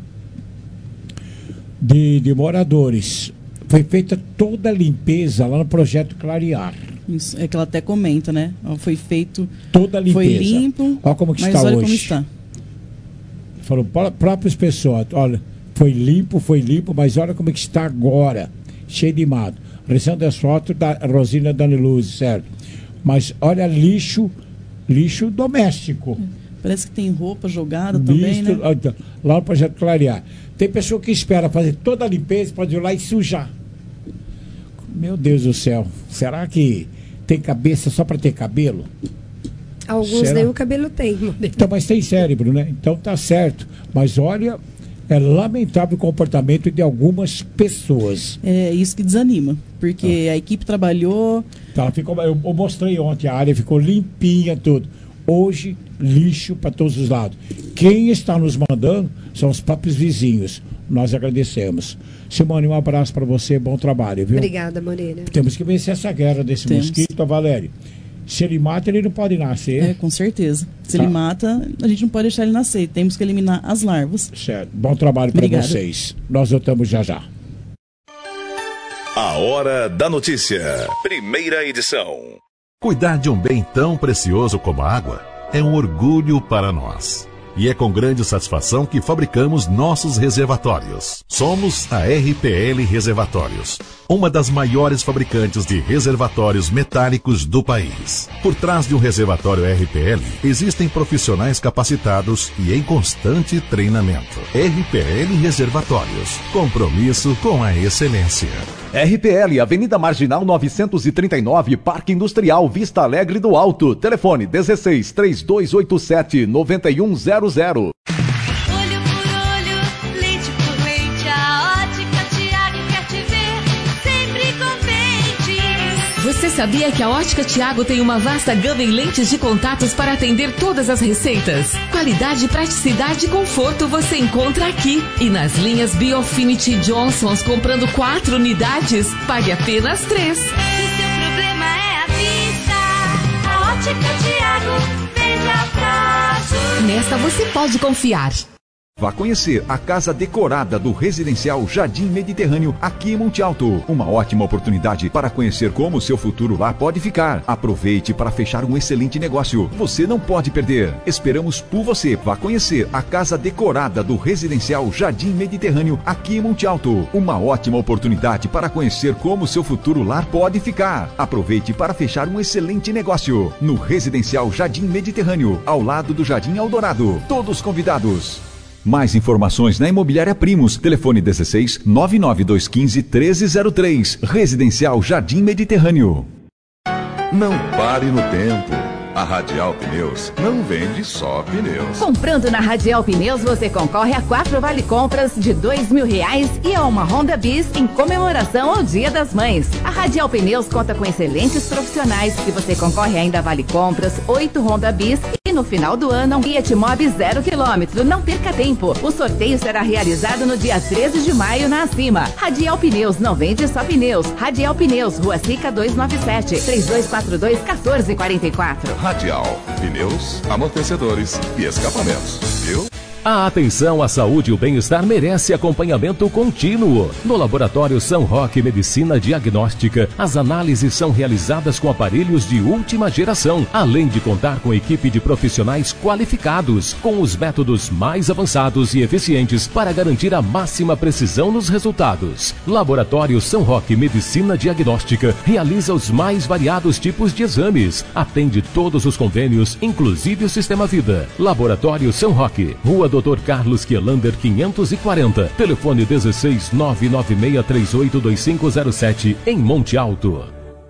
de, de moradores. Foi feita toda a limpeza lá no Projeto Clarear. Isso, é que ela até comenta, né? Foi feito... Toda a limpeza. Foi limpo, olha como que mas está olha hoje. como está. Falou, próprias pessoas, olha, foi limpo, foi limpo, mas olha como é que está agora, cheio de mato. Recebendo as fotos da Rosina Daniluz, certo? Mas olha, lixo, lixo doméstico. Parece que tem roupa jogada também, né? Lá no Projeto Clarear. Tem pessoa que espera fazer toda a limpeza, pode ir lá e sujar. Meu Deus do céu, será que tem cabeça só para ter cabelo? Alguns Será? nem o cabelo tem. Então, mas tem cérebro, né? Então tá certo. Mas olha, é lamentável o comportamento de algumas pessoas. É isso que desanima, porque ah. a equipe trabalhou... Tá, ficou, eu, eu mostrei ontem, a área ficou limpinha, tudo. Hoje, lixo para todos os lados. Quem está nos mandando são os próprios vizinhos. Nós agradecemos. Simone, um abraço para você, bom trabalho, viu? Obrigada, Moreira. Temos que vencer essa guerra desse Temos. mosquito, Valério. Se ele mata, ele não pode nascer. É, com certeza. Se tá. ele mata, a gente não pode deixar ele nascer. Temos que eliminar as larvas. Certo. Bom trabalho para vocês. Nós voltamos já já. A Hora da Notícia. Primeira edição. Cuidar de um bem tão precioso como a água é um orgulho para nós. E é com grande satisfação que fabricamos nossos reservatórios. Somos a R P L Reservatórios, uma das maiores fabricantes de reservatórios metálicos do país. Por trás de um reservatório R P L, existem profissionais capacitados e em constante treinamento. R P L Reservatórios, compromisso com a excelência. R P L, Avenida Marginal novecentos e trinta e nove, Parque Industrial, Vista Alegre do Alto. Telefone dezesseis, três dois oito sete, nove um zero zero. Olho por olho, leite por leite, a Ótica Tiago quer te ver sempre contente. Você sabia que a Ótica Tiago tem uma vasta gama em lentes de contatos para atender todas as receitas? Qualidade, praticidade e conforto você encontra aqui. E nas linhas Biofinity Johnsons, comprando quatro unidades, pague apenas três. Se seu problema é a vista, a Ótica Tiago veja prazo. Nesta você pode confiar. Vá conhecer a casa decorada do residencial Jardim Mediterrâneo aqui em Monte Alto. Uma ótima oportunidade para conhecer como o seu futuro lá pode ficar. Aproveite para fechar um excelente negócio. Você não pode perder. Esperamos por você. Vá conhecer a casa decorada do residencial Jardim Mediterrâneo aqui em Monte Alto. Uma ótima oportunidade para conhecer como o seu futuro lar pode ficar. Aproveite para fechar um excelente negócio. No residencial Jardim Mediterrâneo, ao lado do Jardim Eldorado. Todos convidados. Mais informações na Imobiliária Primos. Telefone dezesseis, nove nove dois um cinco, um três zero três. Residencial Jardim Mediterrâneo. Não pare no tempo. A Radial Pneus não vende só pneus. Comprando na Radial Pneus, você concorre a quatro vale-compras de dois mil reais e a uma Honda Bis em comemoração ao Dia das Mães. A Radial Pneus conta com excelentes profissionais e você concorre ainda a vale-compras, oito Honda Bis e E no final do ano, um Fiat Mobi zero quilômetro. Não perca tempo. O sorteio será realizado no dia treze de maio na Acima. Radial Pneus, não vende só pneus. Radial Pneus, Rua Sica duzentos e noventa e sete, três dois quatro dois, um quatro quatro quatro. Radial, pneus, amortecedores e escapamentos. Viu? A atenção à saúde e o bem-estar merece acompanhamento contínuo. No Laboratório São Roque Medicina Diagnóstica, as análises são realizadas com aparelhos de última geração, além de contar com equipe de profissionais qualificados, com os métodos mais avançados e eficientes para garantir a máxima precisão nos resultados. Laboratório São Roque Medicina Diagnóstica realiza os mais variados tipos de exames, atende todos os convênios, inclusive o Sistema Vida. Laboratório São Roque, Rua doutor Carlos Quielander quinhentos e quarenta, telefone dezesseis nove nove seis três oito dois cinco zero sete, em Monte Alto.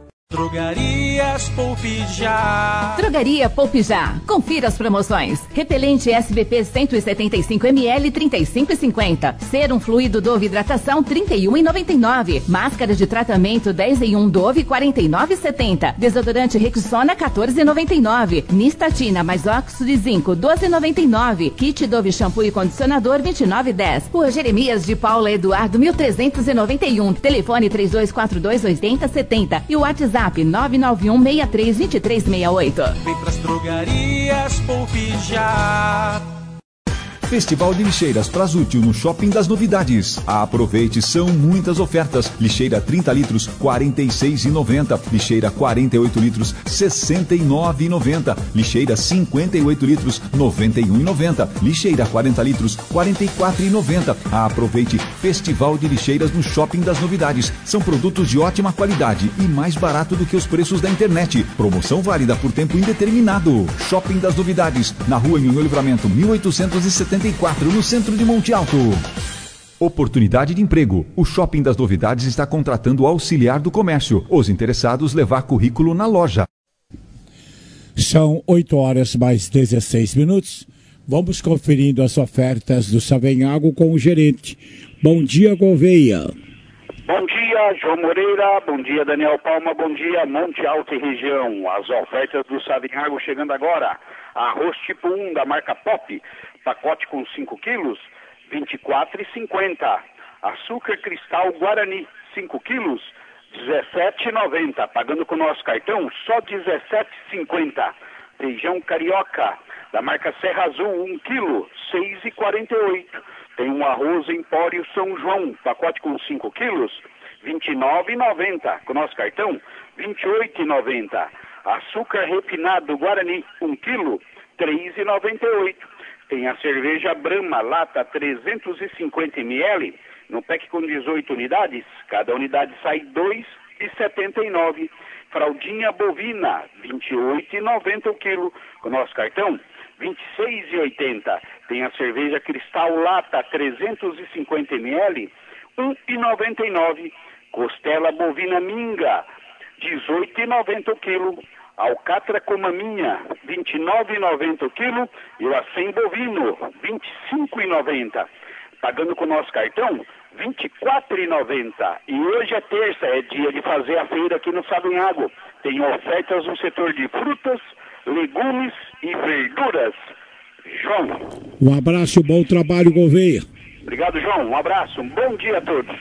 Drogarias Poupe Já. Drogaria Poupe Já. Confira as promoções. Repelente S B P cento e setenta e cinco mililitros, trinta e cinco e cinquenta. Serum fluido Dove Hidratação, trinta e um e noventa e nove. Máscara de tratamento dez em um Dove, quarenta e nove e setenta. Desodorante Rexona, quatorze e noventa e nove. Nistatina mais óxido de zinco, doze e noventa e nove. Kit Dove shampoo e condicionador, vinte e nove e dez. Rua Jeremias de Paula Eduardo, mil trezentos e noventa e um. Telefone três dois quatro dois, oito zero sete zero. E o WhatsApp nove nove um, seis três, dois três seis oito. Vem pras drogarias Poupe Já. Festival de lixeiras Prasútil no Shopping das Novidades. Aproveite, são muitas ofertas. Lixeira trinta litros, quarenta e seis reais e noventa centavos. Lixeira quarenta e oito litros, sessenta e nove reais e noventa centavos. Lixeira cinquenta e oito litros, noventa e um reais e noventa centavos. Lixeira quarenta litros, quarenta e quatro reais e noventa centavos. Aproveite, Festival de Lixeiras no Shopping das Novidades. São produtos de ótima qualidade e mais barato do que os preços da internet. Promoção válida por tempo indeterminado. Shopping das Novidades, na Rua Nhonhô Livramento, mil oitocentos e setenta e quatro, no centro de Monte Alto. Oportunidade de emprego. O Shopping das Novidades está contratando auxiliar do comércio. Os interessados levar currículo na loja. São oito horas mais dezesseis minutos. Vamos conferindo as ofertas do Savenhago com o gerente. Bom dia, Gouveia. Bom dia, João Moreira. Bom dia, Daniel Palma. Bom dia, Monte Alto e região. As ofertas do Savenhago chegando agora. Arroz tipo um da marca Pop, pacote com cinco quilos, vinte e quatro reais e cinquenta centavos. Açúcar cristal Guarani, cinco quilos, dezessete reais e noventa centavos. Pagando com o nosso cartão, só dezessete reais e cinquenta centavos. Feijão carioca, da marca Serra Azul, um quilo, seis reais e quarenta e oito centavos. Tem um arroz Empório São João, pacote com cinco quilos, vinte e nove reais e noventa centavos. Com o nosso cartão, vinte e oito reais e noventa centavos. Açúcar refinado Guarani, um quilo, três reais e noventa e oito centavos. Tem a cerveja Brahma, lata trezentos e cinquenta mililitros, no pack com dezoito unidades. Cada unidade sai dois reais e setenta e nove centavos. Fraldinha bovina, vinte e oito reais e noventa centavos o quilo. Com o nosso cartão, vinte e seis reais e oitenta centavos. Tem a cerveja Cristal Lata, trezentos e cinquenta mililitros, um real e noventa e nove centavos. Costela bovina Minga, dezoito reais e noventa centavos o quilo. Alcatra com maminha, vinte e nove reais e noventa centavos o quilo. E o acém bovino, vinte e cinco reais e noventa centavos. Pagando com o nosso cartão, vinte e quatro reais e noventa centavos. E hoje é terça, é dia de fazer a feira aqui no Savenhago. Tem ofertas no setor de frutas, legumes e verduras. João. Um abraço e bom trabalho, Gouveia. Obrigado, João. Um abraço. Um bom dia a todos.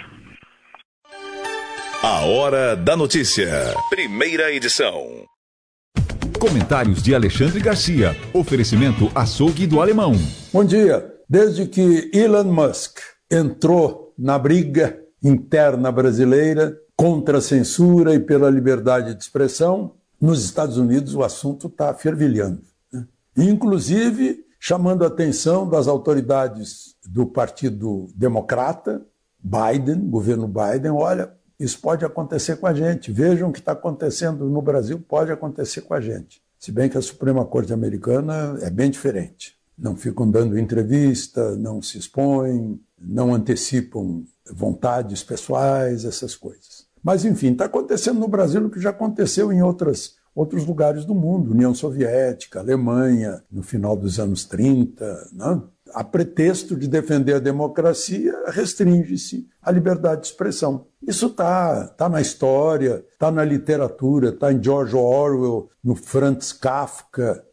A Hora da Notícia. Primeira edição. Comentários de Alexandre Garcia. Oferecimento Açougue do Alemão. Bom dia. Desde que Elon Musk entrou na briga interna brasileira contra a censura e pela liberdade de expressão, nos Estados Unidos o assunto está fervilhando, né? Inclusive chamando a atenção das autoridades do Partido Democrata, Biden, governo Biden, olha, isso pode acontecer com a gente. Vejam o que está acontecendo no Brasil, pode acontecer com a gente. Se bem que a Suprema Corte Americana é bem diferente. Não ficam dando entrevista, não se expõem, não antecipam vontades pessoais, essas coisas. Mas, enfim, está acontecendo no Brasil o que já aconteceu em outras, outros lugares do mundo. União Soviética, Alemanha, no final dos anos trinta, né? A pretexto de defender a democracia, restringe-se a liberdade de expressão. Isso está tá na história, está na literatura, está em George Orwell, no Franz Kafka,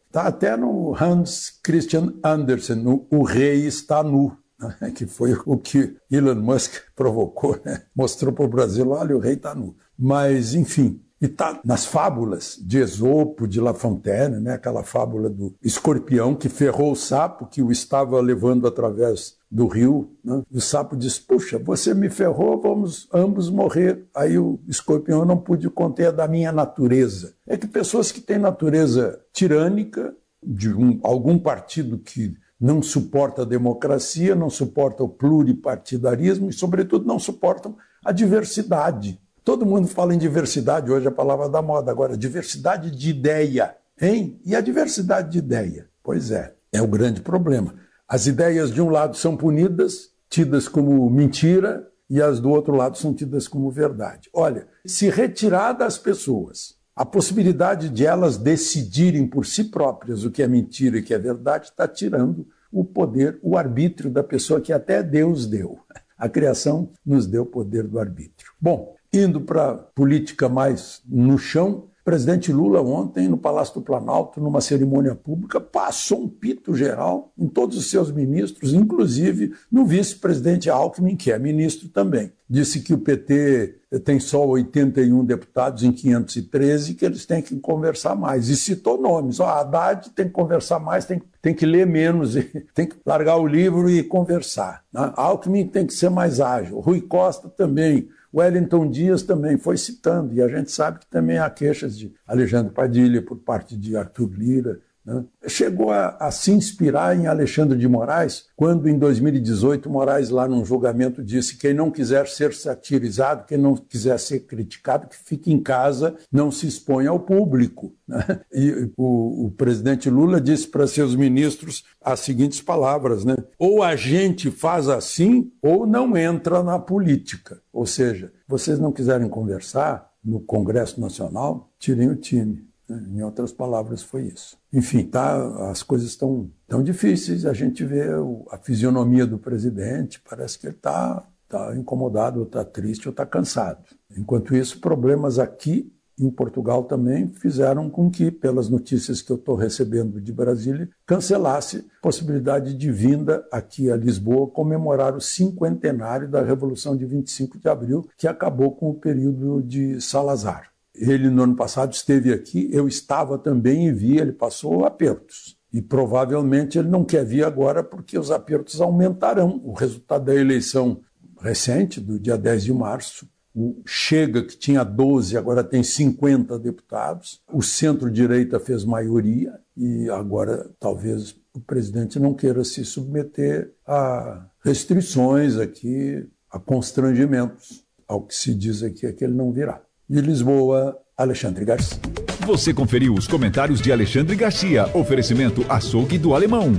Está até no Hans Christian Andersen, no O Rei Está Nu, né? Que foi o que Elon Musk provocou, né? Mostrou para o Brasil, olha, o rei está nu. Mas, enfim, e está nas fábulas de Esopo, de La Fontaine, né? Aquela fábula do escorpião que ferrou o sapo, que o estava levando através do rio, né? O sapo diz, puxa, você me ferrou, vamos ambos morrer. Aí o escorpião não pude conter da minha natureza. É que pessoas que têm natureza tirânica, de um, algum partido que não suporta a democracia, não suporta o pluripartidarismo e, sobretudo, não suportam a diversidade. Todo mundo fala em diversidade, hoje é a palavra da moda. Agora, diversidade de ideia, hein? E a diversidade de ideia? Pois é, é o grande problema. As ideias de um lado são punidas, tidas como mentira, e as do outro lado são tidas como verdade. Olha, se retirar das pessoas a possibilidade de elas decidirem por si próprias o que é mentira e o que é verdade, está tirando o poder, o arbítrio da pessoa que até Deus deu. A criação nos deu o poder do arbítrio. Bom, indo para a política mais no chão, o presidente Lula ontem, no Palácio do Planalto, numa cerimônia pública, passou um pito geral em todos os seus ministros, inclusive no vice-presidente Alckmin, que é ministro também. Disse que o P T tem só oitenta e um deputados em quinhentos e treze, que eles têm que conversar mais. E citou nomes. Ó, Haddad tem que conversar mais, tem, tem que ler menos, tem que largar o livro e conversar. Né? Alckmin tem que ser mais ágil. Rui Costa também. Wellington Dias também foi citando, e a gente sabe que também há queixas de Alexandre Padilha por parte de Arthur Lira. Né? Chegou a, a se inspirar em Alexandre de Moraes, quando em dois mil e dezoito Moraes lá num julgamento disse que quem não quiser ser satirizado, quem não quiser ser criticado, que fique em casa, não se exponha ao público. Né? E o, o presidente Lula disse para seus ministros as seguintes palavras, né? Ou a gente faz assim, ou não entra na política. Ou seja, vocês não quiserem conversar no Congresso Nacional, tirem o time. Em outras palavras, foi isso. Enfim, tá, as coisas estão tão difíceis, a gente vê o, a fisionomia do presidente, parece que ele está tá incomodado, ou está triste, ou está cansado. Enquanto isso, problemas aqui em Portugal também fizeram com que, pelas notícias que eu estou recebendo de Brasília, cancelasse a possibilidade de vinda aqui a Lisboa comemorar o cinquentenário da Revolução de vinte e cinco de abril, que acabou com o período de Salazar. Ele, no ano passado, esteve aqui, eu estava também e vi, ele passou apertos. E provavelmente ele não quer vir agora porque os apertos aumentarão. O resultado da eleição recente, do dia dez de março, o Chega, que tinha doze, agora tem cinquenta deputados. O centro-direita fez maioria e agora talvez o presidente não queira se submeter a restrições aqui, a constrangimentos. Ao que se diz aqui é que ele não virá. De Lisboa, Alexandre Garcia. Você conferiu os comentários de Alexandre Garcia. Oferecimento Açougue do Alemão.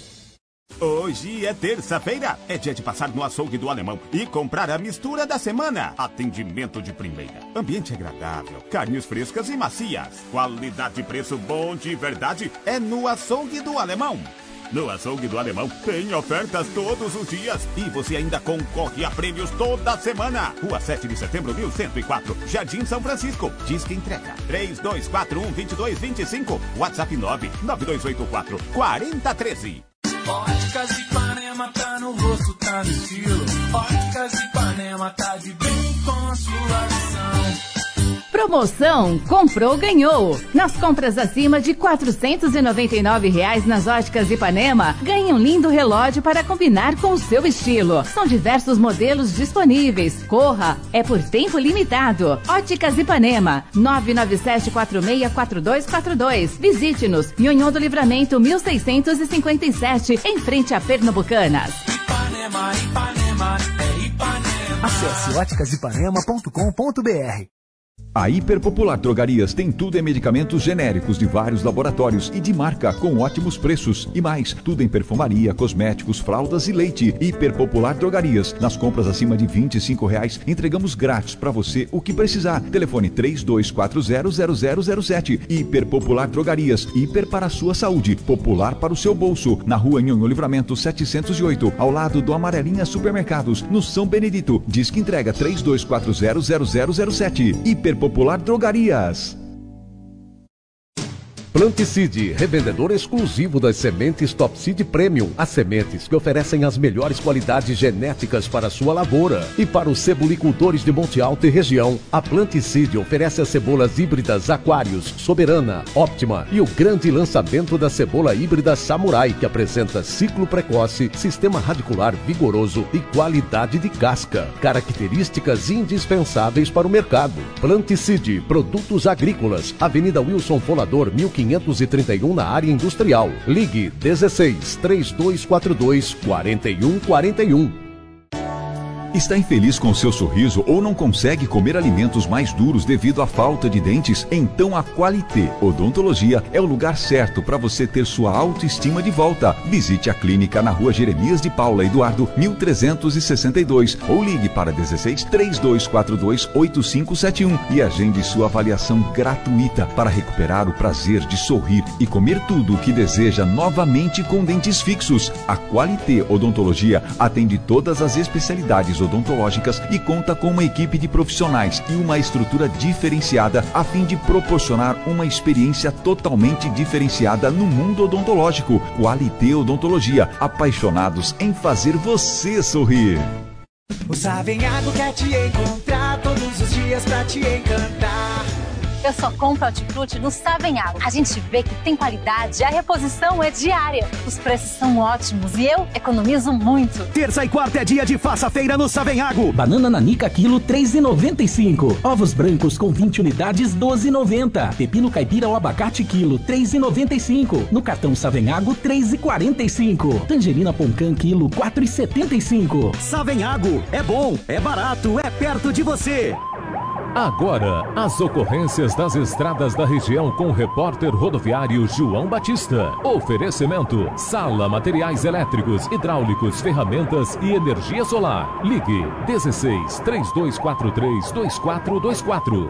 Hoje é terça-feira, é dia de passar no Açougue do Alemão e comprar a mistura da semana. Atendimento de primeira, ambiente agradável, carnes frescas e macias. Qualidade e preço bom de verdade é no Açougue do Alemão. No Açougue do Alemão tem ofertas todos os dias e você ainda concorre a prêmios toda semana. Rua sete de setembro, mil cento e quatro, Jardim São Francisco. Disque entrega três dois quatro um, dois dois dois cinco. WhatsApp nove nove dois oito quatro, quatro zero um três. Óticas Ipanema tá no rosto, tá no estilo. Óticas Ipanema tá de bem com a sua visão. Promoção Comprou, Ganhou. Nas compras acima de quatrocentos e noventa e nove reais nas Óticas Ipanema, ganhe um lindo relógio para combinar com o seu estilo. São diversos modelos disponíveis. Corra, é por tempo limitado. Óticas Ipanema, nove nove sete quatro seis quatro dois quatro dois. Visite-nos, Nhonhô do Livramento mil seiscentos e cinquenta e sete, em frente a Pernambucanas. Ipanema, Ipanema, é Ipanema. Acesse óticas ipanema ponto com ponto br. A Hiperpopular Drogarias tem tudo em medicamentos genéricos de vários laboratórios e de marca com ótimos preços. E mais, tudo em perfumaria, cosméticos, fraldas e leite. Hiperpopular Drogarias. Nas compras acima de vinte e cinco reais, entregamos grátis para você o que precisar. Telefone três dois quatro zero, zero zero zero sete. Hiperpopular Drogarias. Hiper para a sua saúde. Popular para o seu bolso. Na rua Nhonhô Livramento setecentos e oito, ao lado do Amarelinha Supermercados, no São Benedito. Disque entrega três dois quatro zero, zero zero zero sete. Hiperpopular Drogarias. Planticide, revendedor exclusivo das sementes Top Seed Premium, as sementes que oferecem as melhores qualidades genéticas para a sua lavoura. E para os cebolicultores de Monte Alto e região, a Planticide oferece as cebolas híbridas Aquários, Soberana, Óptima e o grande lançamento da cebola híbrida Samurai, que apresenta ciclo precoce, sistema radicular vigoroso e qualidade de casca, características indispensáveis para o mercado. Planticide, produtos agrícolas, Avenida Wilson Folador, mil quinhentos e trinta e um, na área industrial. Ligue dezesseis, trinta e dois quarenta e dois, quarenta e um quarenta e um. Está infeliz com seu sorriso ou não consegue comer alimentos mais duros devido à falta de dentes? Então a Qualité Odontologia é o lugar certo para você ter sua autoestima de volta. Visite a clínica na rua Jeremias de Paula Eduardo, mil trezentos e sessenta e dois, ou ligue para dezesseis, trinta e dois quarenta e dois, oitenta e cinco setenta e um e agende sua avaliação gratuita para recuperar o prazer de sorrir e comer tudo o que deseja novamente com dentes fixos. A Qualité Odontologia atende todas as especialidades odontológicas e conta com uma equipe de profissionais e uma estrutura diferenciada a fim de proporcionar uma experiência totalmente diferenciada no mundo odontológico. Qualité Odontologia, apaixonados em fazer você sorrir. O Savenhago quer te encontrar todos os dias pra te encantar. Eu só compro hortifruti no Savenhago. A gente vê que tem qualidade, a reposição é diária. Os preços são ótimos e eu economizo muito. Terça e quarta é dia de faça feira no Savenhago. Banana nanica quilo três reais e noventa e cinco centavos. Ovos brancos com vinte unidades doze reais e noventa centavos. Pepino caipira ou abacate quilo três reais e noventa e cinco centavos. No cartão Savenhago três reais e quarenta e cinco centavos. Tangerina Poncan quilo quatro reais e setenta e cinco centavos. Savenhago, é bom, é barato, é perto de você. Agora, as ocorrências das estradas da região com o repórter rodoviário João Batista. Oferecimento: Sala Materiais Elétricos, Hidráulicos, Ferramentas e Energia Solar. Ligue dezesseis, trinta e dois quarenta e três, vinte e quatro vinte e quatro.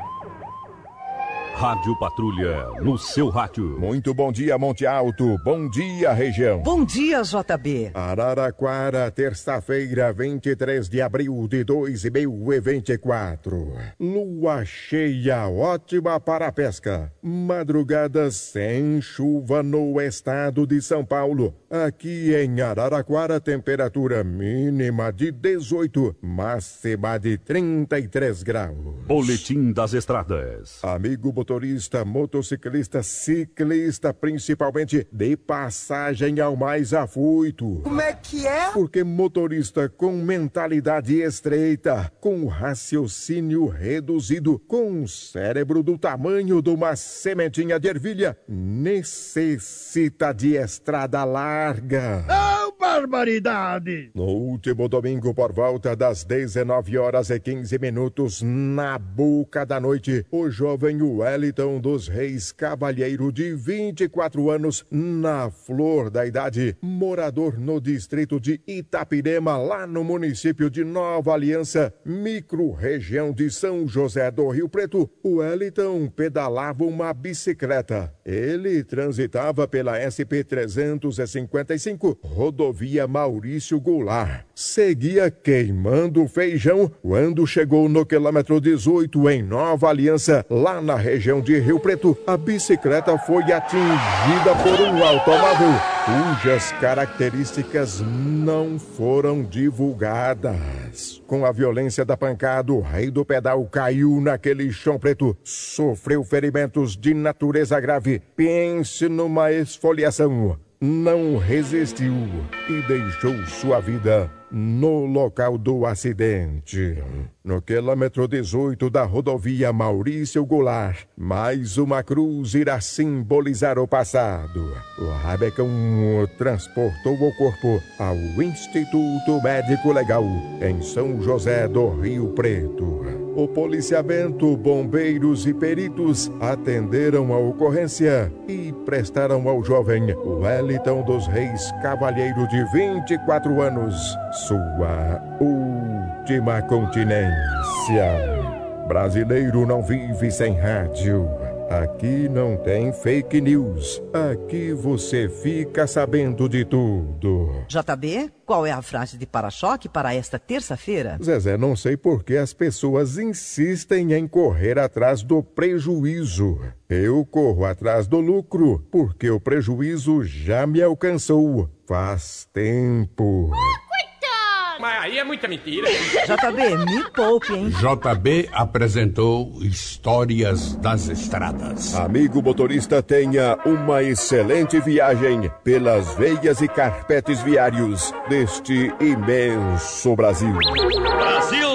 Rádio Patrulha, no seu rádio. Muito bom dia, Monte Alto. Bom dia, região. Bom dia, J B. Araraquara, terça-feira, vinte e três de abril de dois mil e vinte e quatro. Lua cheia, ótima para a pesca. Madrugada sem chuva no estado de São Paulo. Aqui em Araraquara, temperatura mínima de dezoito, máxima de trinta e três graus. Boletim das estradas. Amigo motorista, motociclista, ciclista, principalmente de passagem ao mais afoito. Como é que é? Porque motorista com mentalidade estreita, com raciocínio reduzido, com um cérebro do tamanho de uma sementinha de ervilha, necessita de estrada larga. Oh, barbaridade! No último domingo, por volta das dezenove horas e quinze minutos, na boca da noite, o jovem Wellington dos Reis Cavalheiro, de vinte e quatro anos, na flor da idade, morador no distrito de Itapirema, lá no município de Nova Aliança, micro-região de São José do Rio Preto, Wellington pedalava uma bicicleta. Ele transitava pela S P trezentos e cinquenta e cinco, rodovia Maurício Goulart. Seguia queimando feijão quando chegou no quilômetro dezoito, em Nova Aliança, lá na região de Rio Preto. A bicicleta foi atingida por um automóvel cujas características não foram divulgadas. Com a violência da pancada, o rei do pedal caiu naquele chão preto, sofreu ferimentos de natureza grave. Pense numa esfoliação. Não resistiu e deixou sua vida no local do acidente. No quilômetro dezoito da rodovia Maurício Goulart, mais uma cruz irá simbolizar o passado. O Rabecão transportou o corpo ao Instituto Médico Legal, em São José do Rio Preto. O policiamento, bombeiros e peritos atenderam a ocorrência e prestaram ao jovem Wellington dos Reis Cavalheiro, de vinte e quatro anos, sua última continência. Brasileiro não vive sem rádio. Aqui não tem fake news. Aqui você fica sabendo de tudo. J B, qual é a frase de para-choque para esta terça-feira? Zezé, não sei por que as pessoas insistem em correr atrás do prejuízo. Eu corro atrás do lucro, porque o prejuízo já me alcançou faz tempo. Mas aí é muita mentira. J B, me poupe, hein? J B apresentou Histórias das Estradas. Amigo motorista, tenha uma excelente viagem pelas veias e carpetes viários deste imenso Brasil. Brasil!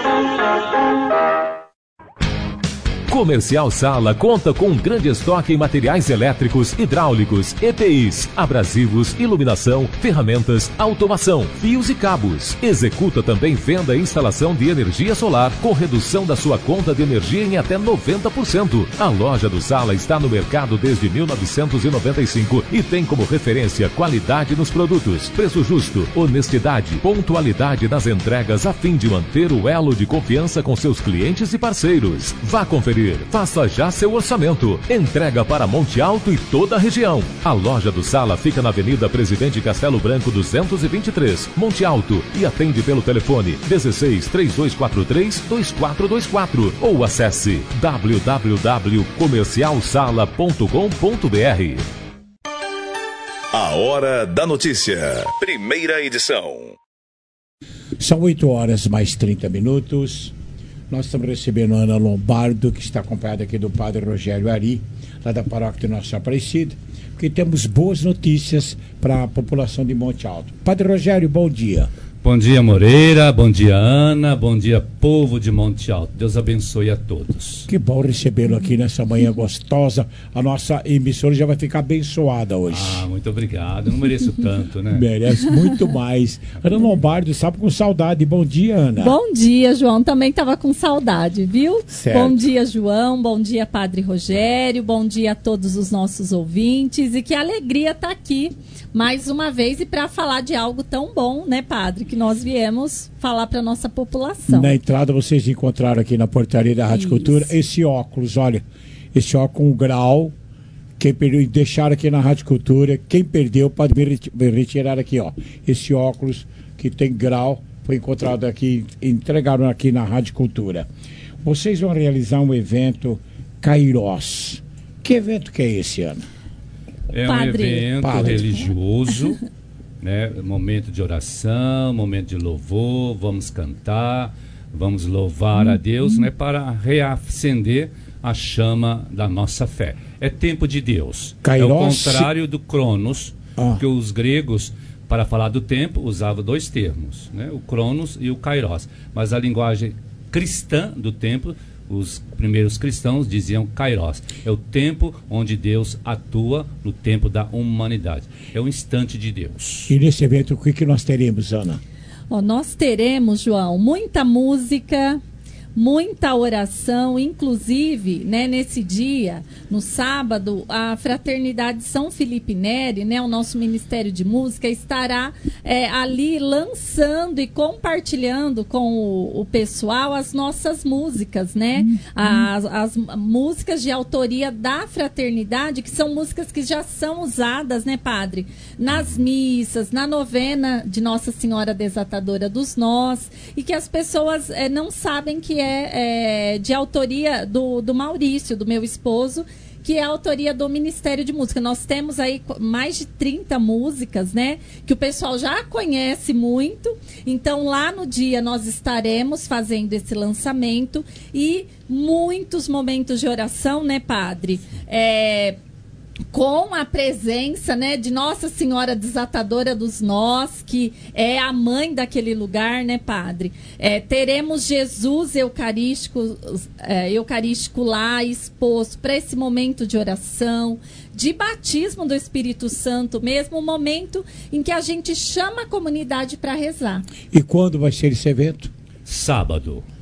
Comercial Sala conta com um grande estoque em materiais elétricos, hidráulicos, E P Is, abrasivos, iluminação, ferramentas, automação, fios e cabos. Executa também venda e instalação de energia solar com redução da sua conta de energia em até noventa por cento. A loja do Sala está no mercado desde mil novecentos e noventa e cinco e tem como referência qualidade nos produtos, preço justo, honestidade, pontualidade nas entregas a fim de manter o elo de confiança com seus clientes e parceiros. Vá conferir. Faça já seu orçamento. Entrega para Monte Alto e toda a região. A loja do Sala fica na Avenida Presidente Castelo Branco duzentos e vinte e três, Monte Alto, e atende pelo telefone dezesseis, três dois quatro três, dois quatro dois quatro ou acesse w w w ponto comercial sala ponto com ponto b r. A Hora da Notícia. Primeira edição. São oito horas mais trinta minutos. Nós estamos recebendo a Ana Lombardo, que está acompanhada aqui do Padre Rogério Ari, lá da Paróquia de Nossa Aparecida, porque temos boas notícias para a população de Monte Alto. Padre Rogério, bom dia. Bom dia, Moreira, bom dia, Ana, bom dia, povo de Monte Alto. Deus abençoe a todos. Que bom recebê-lo aqui nessa manhã gostosa. A nossa emissora já vai ficar abençoada hoje. Ah, muito obrigado. Eu não mereço tanto, né? Merece muito mais. Ana Lombardo, estava com saudade. Bom dia, Ana. Bom dia, João. Também estava com saudade, viu? Certo. Bom dia, João. Bom dia, Padre Rogério. Bom dia a todos os nossos ouvintes. E que alegria estar aqui mais uma vez e para falar de algo tão bom, né, Padre? Que nós viemos falar para a nossa população. Na entrada vocês encontraram aqui na portaria da Rádio Isso. Cultura esse óculos, olha, esse óculos com um grau, quem perdeu, deixaram aqui na Rádio Cultura, quem perdeu pode me retirar aqui, ó, esse óculos que tem grau, foi encontrado aqui, entregaram aqui na Rádio Cultura. Vocês vão realizar um evento Kairos. Que evento que é esse, Ana? É Padre. um evento Padre. religioso, né? Momento de oração, momento de louvor, vamos cantar, vamos louvar Hum, a Deus, hum. né? Para reacender a chama da nossa fé. É tempo de Deus. Kairos. É o contrário do Cronos, Ah. que os gregos, para falar do tempo, usavam dois termos, né? O Cronos e o Kairos. Mas a linguagem cristã do tempo, os primeiros cristãos diziam Kairos. É o tempo onde Deus atua no tempo da humanidade. É o instante de Deus. E nesse evento, o que, que nós teremos, Ana? Ó, nós teremos, João, muita música, muita oração, inclusive, né, nesse dia, no sábado, a Fraternidade São Felipe Neri, né, o nosso Ministério de Música, estará é, ali lançando e compartilhando com o, o pessoal as nossas músicas, né, as, as músicas de autoria da Fraternidade, que são músicas que já são usadas, né, Padre, nas missas, na novena de Nossa Senhora Desatadora dos Nós, e que as pessoas é, não sabem que é É, de autoria do, do Maurício, do meu esposo, que é a autoria do Ministério de Música. Nós temos aí mais de trinta músicas, né? Que o pessoal já conhece muito. Então, lá no dia, nós estaremos fazendo esse lançamento e muitos momentos de oração, né, Padre? É... com a presença, né, de Nossa Senhora Desatadora dos Nós, que é a mãe daquele lugar, né, Padre? É, teremos Jesus eucarístico, é, eucarístico lá exposto para esse momento de oração, de batismo do Espírito Santo mesmo, o momento em que a gente chama a comunidade para rezar. E quando vai ser esse evento? Sábado.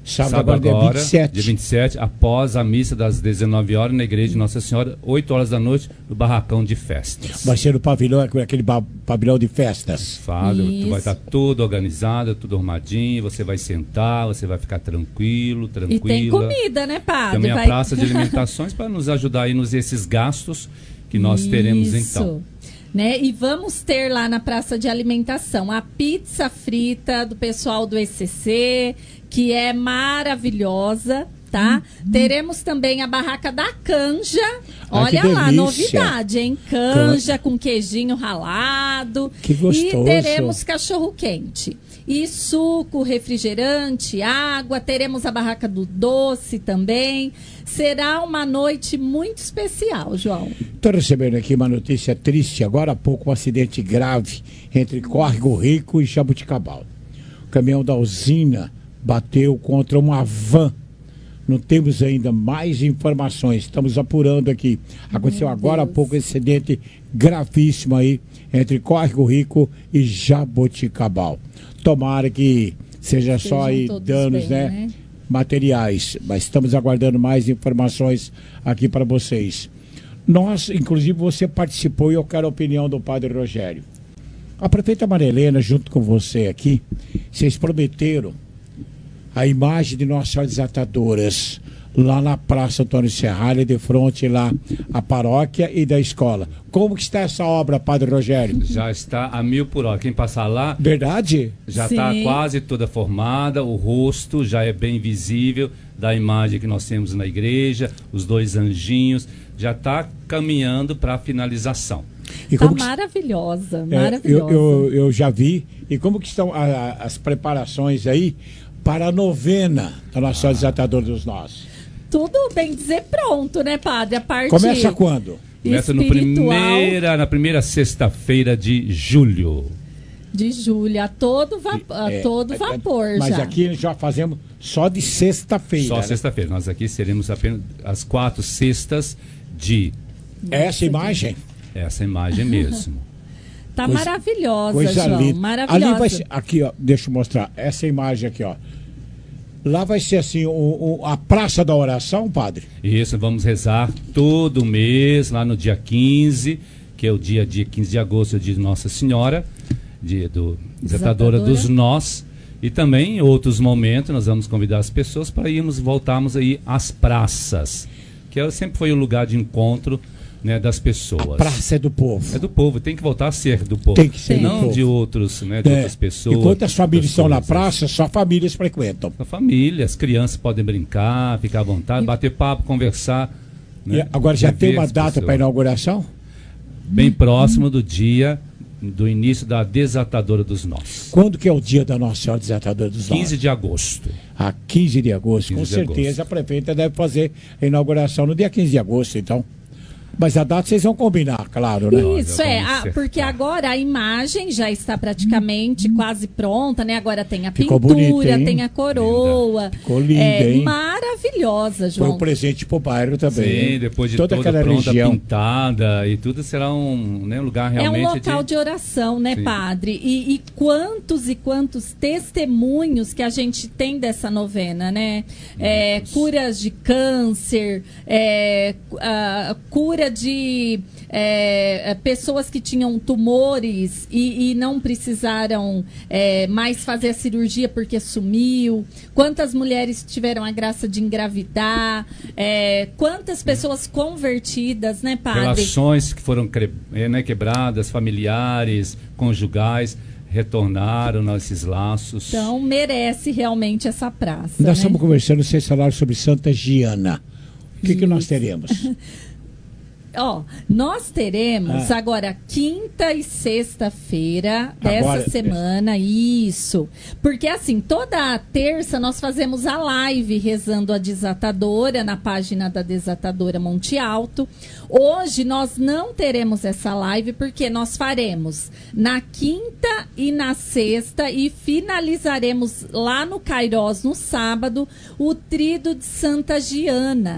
Sábado, Sábado agora, agora, dia vinte e sete. dia vinte e sete, após a missa das dezenove horas, na igreja de Nossa Senhora, oito horas da noite, no barracão de festas. Vai ser no pavilhão, aquele ba- pavilhão de festas. Fábio, tu Isso. vai estar tudo organizado, tudo armadinho, você vai sentar, você vai ficar tranquilo, E tranquila. tem comida, né, padre? Também Vai- a praça de alimentações para nos ajudar aí nos esses gastos que nós teremos Isso. então. Né? E vamos ter lá na praça de alimentação a pizza frita do pessoal do E C C, que é maravilhosa, tá? Uhum. Teremos também a barraca da canja. Ai, Olha que lá, delícia. novidade, hein? Canja com queijinho ralado. Que gostoso. E teremos cachorro quente. E suco, refrigerante, água. Teremos a barraca do doce também. Será uma noite muito especial, João. Estou recebendo aqui uma notícia triste. Agora há pouco, um acidente grave entre Córrego Rico e Jabuticabal. O caminhão da usina bateu contra uma van. Não temos ainda mais informações. Estamos apurando aqui. Aconteceu Meu agora há Deus. pouco esse acidente gravíssimo aí entre Córrego Rico e Jabuticabal. Tomara que seja Sejam só aí todos danos, bem, né? né? Materiais, mas estamos aguardando mais informações aqui para vocês. Nós, inclusive, você participou e eu quero a opinião do Padre Rogério. A prefeita Maria Helena, junto com você aqui, vocês prometeram a imagem de Nossa Senhora Desatadoras lá na Praça Antônio Serralha, de frente lá à paróquia e da escola. Como que está essa obra, Padre Rogério? Já está a mil por hora. Quem passar lá Verdade? já está Sim. quase toda formada, o rosto já é bem visível da imagem que nós temos na igreja, os dois anjinhos, já está caminhando para a finalização. E Tá como que- maravilhosa, É, maravilhosa. eu, eu, eu já vi. E como que estão a- a- as preparações aí para a novena da Nossa Senhora Desatadora dos Nós? Tudo bem dizer pronto, né, padre? A parte Começa quando? Começa no espiritual primeira, na primeira sexta-feira de julho. de julho, a todo, va a É, todo é, vapor Mas já. aqui já fazemos só de sexta-feira. Só né? sexta-feira. Nós aqui seremos apenas as quatro sextas de Essa imagem? essa imagem mesmo. Tá Coisa- maravilhosa, Coisa João. linda. Maravilhosa. Ali vai ser, aqui, ó, deixa eu mostrar. Essa imagem aqui, ó. Lá vai ser assim, o, o- a Praça da Oração, padre? Isso, vamos rezar todo mês, lá no dia quinze, que é o dia, dia quinze de agosto, é o dia de Nossa Senhora, dia do Desatadora Desatadora. dos Nós. E também em outros momentos nós vamos convidar as pessoas para irmos, voltarmos aí às praças, que é- sempre foi o lugar de encontro, né, das pessoas. Praça é do povo. É do povo, tem que voltar a ser do povo. Tem que ser do não povo. de outros, né, de É. outras pessoas. Enquanto as famílias outras estão na coisas. praça, só famílias frequentam. A família, as crianças podem brincar, ficar à vontade, bater papo, conversar. E né? agora já tem Rever uma as data pessoas. para inauguração? Bem próximo do dia do início da Desatadora dos Nós. Quando que é o dia da Nossa Senhora Desatadora dos Nós? quinze de agosto. A quinze de agosto. Com quinze de certeza a prefeita deve fazer a inauguração no dia quinze de agosto, então. Mas a data vocês vão combinar, claro, né? Isso, é, a- porque agora a imagem já está praticamente quase pronta, né? Agora tem a Ficou pintura, bonita, hein? tem a coroa. Ficou linda, é hein? maravilhosa, Foi João. um presente pro bairro também. Sim, depois de toda toda, aquela pronta, região. pintada e tudo, será um, né, um lugar É um realmente local de, oração, né, Sim. padre? E, e quantos e quantos testemunhos que a gente tem dessa novena, né? É, curas de câncer, é, a- cura de é, pessoas que tinham tumores e, e não precisaram é, mais fazer a cirurgia porque sumiu. Quantas mulheres tiveram a graça de engravidar? É, quantas pessoas convertidas, né, padre? relações que foram cre- eh, né, quebradas, familiares, conjugais, retornaram nesses laços. Então merece realmente essa praça. Nós né? estamos conversando, vocês falaram sobre Santa Giana. O que, que nós teremos? Ó, nós teremos Ah. agora quinta e sexta-feira dessa Agora- semana, isso. Porque assim, toda terça nós fazemos a live rezando a Desatadora na página da Desatadora Monte Alto. Hoje nós não teremos essa live porque nós faremos na quinta e na sexta e finalizaremos lá no Cairós no sábado o Trido de Santa Giana.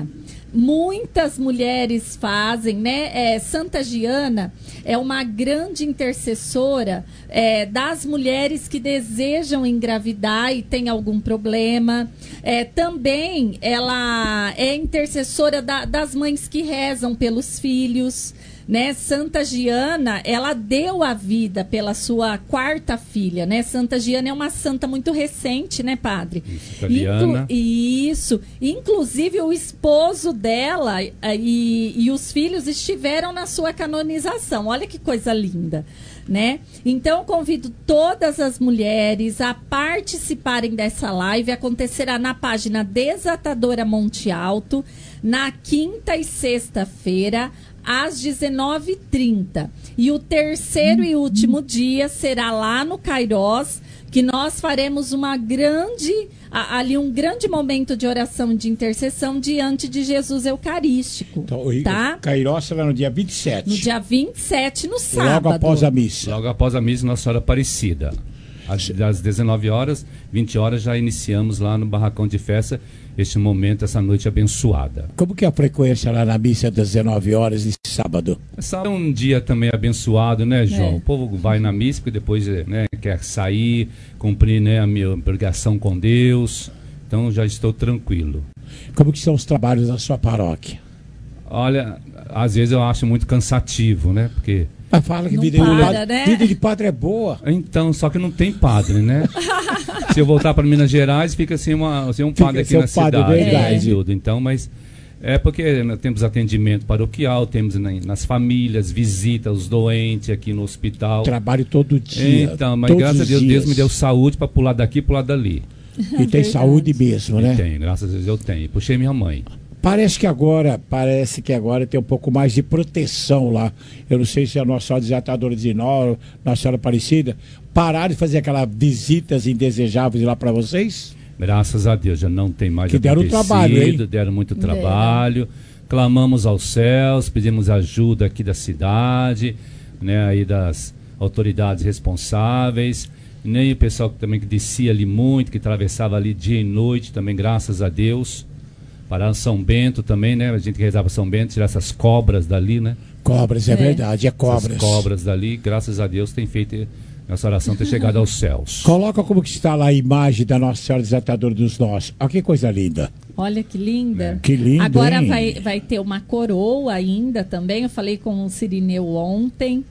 muitas mulheres fazem, né? É, Santa Giana é uma grande intercessora é, das mulheres que desejam engravidar e tem algum problema. É, também ela é intercessora da, das mães que rezam pelos filhos. Né? Santa Giana, ela deu a vida pela sua quarta filha, né? Santa Giana é uma santa muito recente, né, padre? Italiana. Inclu isso. Inclusive, o esposo dela e, e os filhos estiveram na sua canonização. Olha que coisa linda, né? Então, convido todas as mulheres a participarem dessa live. Acontecerá na página Desatadora Monte Alto, na quinta e sexta-feira, às dezenove e trinta. E o terceiro e último dia será lá no Cairós, que nós faremos uma grande, ali um grande momento de oração e de intercessão diante de Jesus Eucarístico. Então, tá? O Cairós será no dia vinte e sete. No dia vinte e sete, no sábado. Logo após a missa. Logo após a missa, Nossa Senhora Aparecida. Às, às dezenove horas, vinte horas, já iniciamos lá no Barracão de Festa este momento, essa noite abençoada. Como que é a frequência lá na missa das dezenove horas de sábado? É um dia também abençoado, né, João? É. O povo vai na missa porque depois, né, quer sair, cumprir, né, a minha obrigação com Deus. Então já estou tranquilo. Como que são os trabalhos da sua paróquia? Olha, às vezes eu acho muito cansativo, né? Porque Mas fala que vida, para, de padre, né? vida de padre é boa. Então, só que não tem padre, né? Se eu voltar para Minas Gerais, fica assim, uma, assim um Fica padre aqui seu na padre, cidade. verdade. Ajuda. Então, mas é porque nós temos atendimento paroquial, temos na- nas famílias, visita os doentes aqui no hospital. Trabalho todo dia. Então, mas todos graças a os Deus, dias. Deus me deu saúde para pular daqui, pular dali. E tem saúde mesmo, né? E tem, graças a Deus eu tenho. Puxei minha mãe. Parece que agora, parece que agora tem um pouco mais de proteção lá. Eu não sei se é a Nossa Senhora Desatadora de Nó, Nossa Senhora Aparecida, pararam de fazer aquelas visitas indesejáveis lá para vocês? Graças a Deus, já não tem mais Que deram acontecido, trabalho, hein? deram muito trabalho. Clamamos aos céus, pedimos ajuda aqui da cidade, né, aí das autoridades responsáveis, nem o pessoal que também que descia ali muito, que atravessava ali dia e noite, também graças a Deus. Para São Bento também, né? A gente que rezava São Bento, tirar essas cobras dali, né? Cobras, é, É. verdade, é cobras. Essas cobras dali, graças a Deus, tem feito nossa oração ter chegado aos céus. Coloca como que está lá a imagem da Nossa Senhora Desatadora dos Nós. Olha que coisa linda. Olha que linda. Que lindo, Agora hein? vai, vai ter uma coroa ainda também. Eu falei com o Cirineu ontem.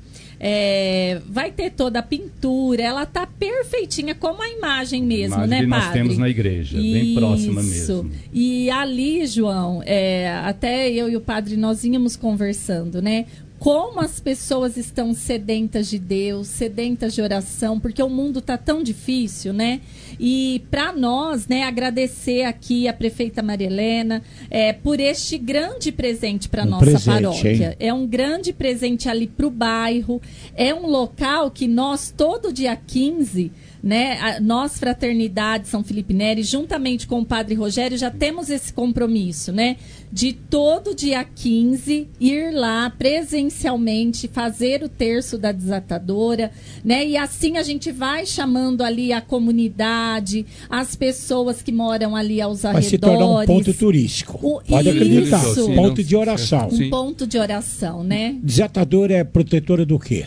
É, vai ter toda a pintura. Ela tá perfeitinha, como a imagem mesmo, Imagem né, que nós padre? temos na igreja, bem próxima Isso. mesmo. E ali, João, é, até eu e o padre, nós íamos conversando, né? Como as pessoas estão sedentas de Deus, sedentas de oração, porque o mundo está tão difícil, né? E para nós, né, agradecer aqui a prefeita Maria Helena é, por este grande presente para Um nossa presente, paróquia. hein? É um grande presente ali para o bairro. É um local que nós, todo dia quinze, né, a- nós, Fraternidade São Felipe Neri, juntamente com o Padre Rogério, já temos esse compromisso, né? De todo dia quinze ir lá presencialmente fazer o terço da desatadora, né? E assim a gente vai chamando ali a comunidade, as pessoas que moram ali aos Vai arredores. se tornar um ponto turístico. O- Pode acreditar. isso. Ponto de oração. Um ponto de oração, né? Desatadora é protetora do quê?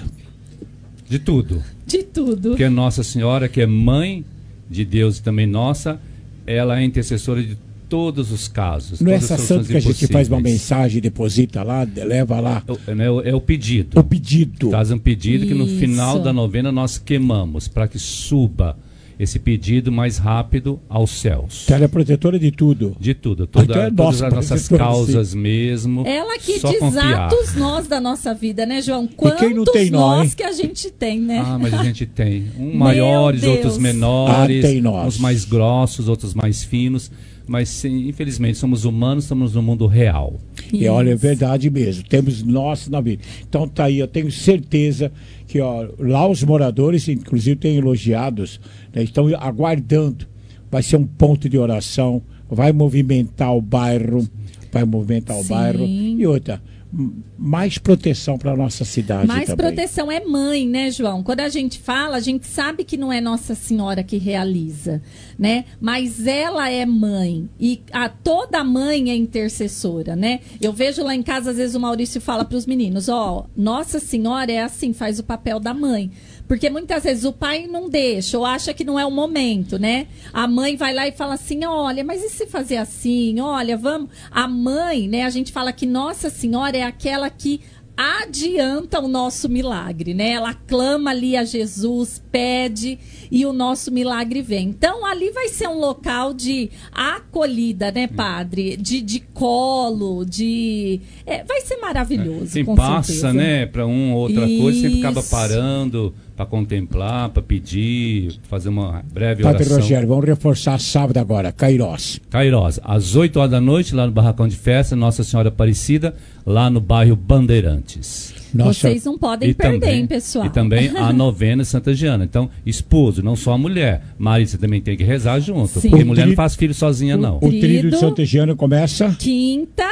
De tudo. De tudo. Porque Nossa Senhora, que é mãe de Deus e também nossa, ela é intercessora de todos os casos. Não é todas essa as santa soluções que a gente faz uma impossíveis. mensagem, deposita lá, leva lá. É o, é o pedido. O pedido. Faz um pedido que no Isso. final da novena nós queimamos, para que suba esse pedido mais rápido aos céus. Ela é protetora de tudo. De tudo. Toda, Então é todas nossa as nossas protetora, causas sim. mesmo. Ela que só desata confiar. os nós da nossa vida, né, João? Quantos quem não tem nó, hein? nós que a gente tem, né? Ah, mas a gente tem. Um Meu maiores, Deus. outros menores. Ah, tem nós. Uns mais grossos, outros mais finos. Mas, sim, infelizmente, somos humanos, estamos no mundo real. E olha, é verdade mesmo. Temos nós na vida. Então tá aí, eu tenho certeza que ó, lá os moradores, inclusive, têm elogiados, né, estão aguardando. Vai ser um ponto de oração, vai movimentar o bairro, vai movimentar o Sim. bairro. E outra, mais proteção para a nossa cidade mais também. Proteção é mãe, né, João? Quando a gente fala, a gente sabe que não é Nossa Senhora que realiza, né? Mas ela é mãe e a, toda mãe é intercessora, né? Eu vejo lá em casa, às vezes o Maurício fala para os meninos, ó, Nossa Senhora é assim, faz o papel da mãe. Porque muitas vezes o pai não deixa ou acha que não é o momento, né? A mãe vai lá e fala assim, olha, mas e se fazer assim? Olha, vamos... A mãe, né? A gente fala que Nossa Senhora é aquela que adianta o nosso milagre, né? Ela clama ali a Jesus, pede e o nosso milagre vem. Então, ali vai ser um local de acolhida, né, padre? De, de colo, de... É, vai ser maravilhoso, Quem com passa, certeza. né, para uma ou outra Isso. coisa, sempre acaba parando para contemplar, para pedir, fazer uma breve Padre oração. Rogério, vamos reforçar sábado agora, Cairós. Cairós, às oito horas da noite, lá no Barracão de Festa, Nossa Senhora Aparecida, lá no bairro Bandeirantes. Nossa. Vocês não podem E perder, também, hein, pessoal? E também a novena Santa Giana. Então, esposo, não só a mulher. Marisa também tem que rezar junto. Sim. Porque O mulher tri- não faz filho sozinha, não. O tríduo de Santa Giana começa... Quinta,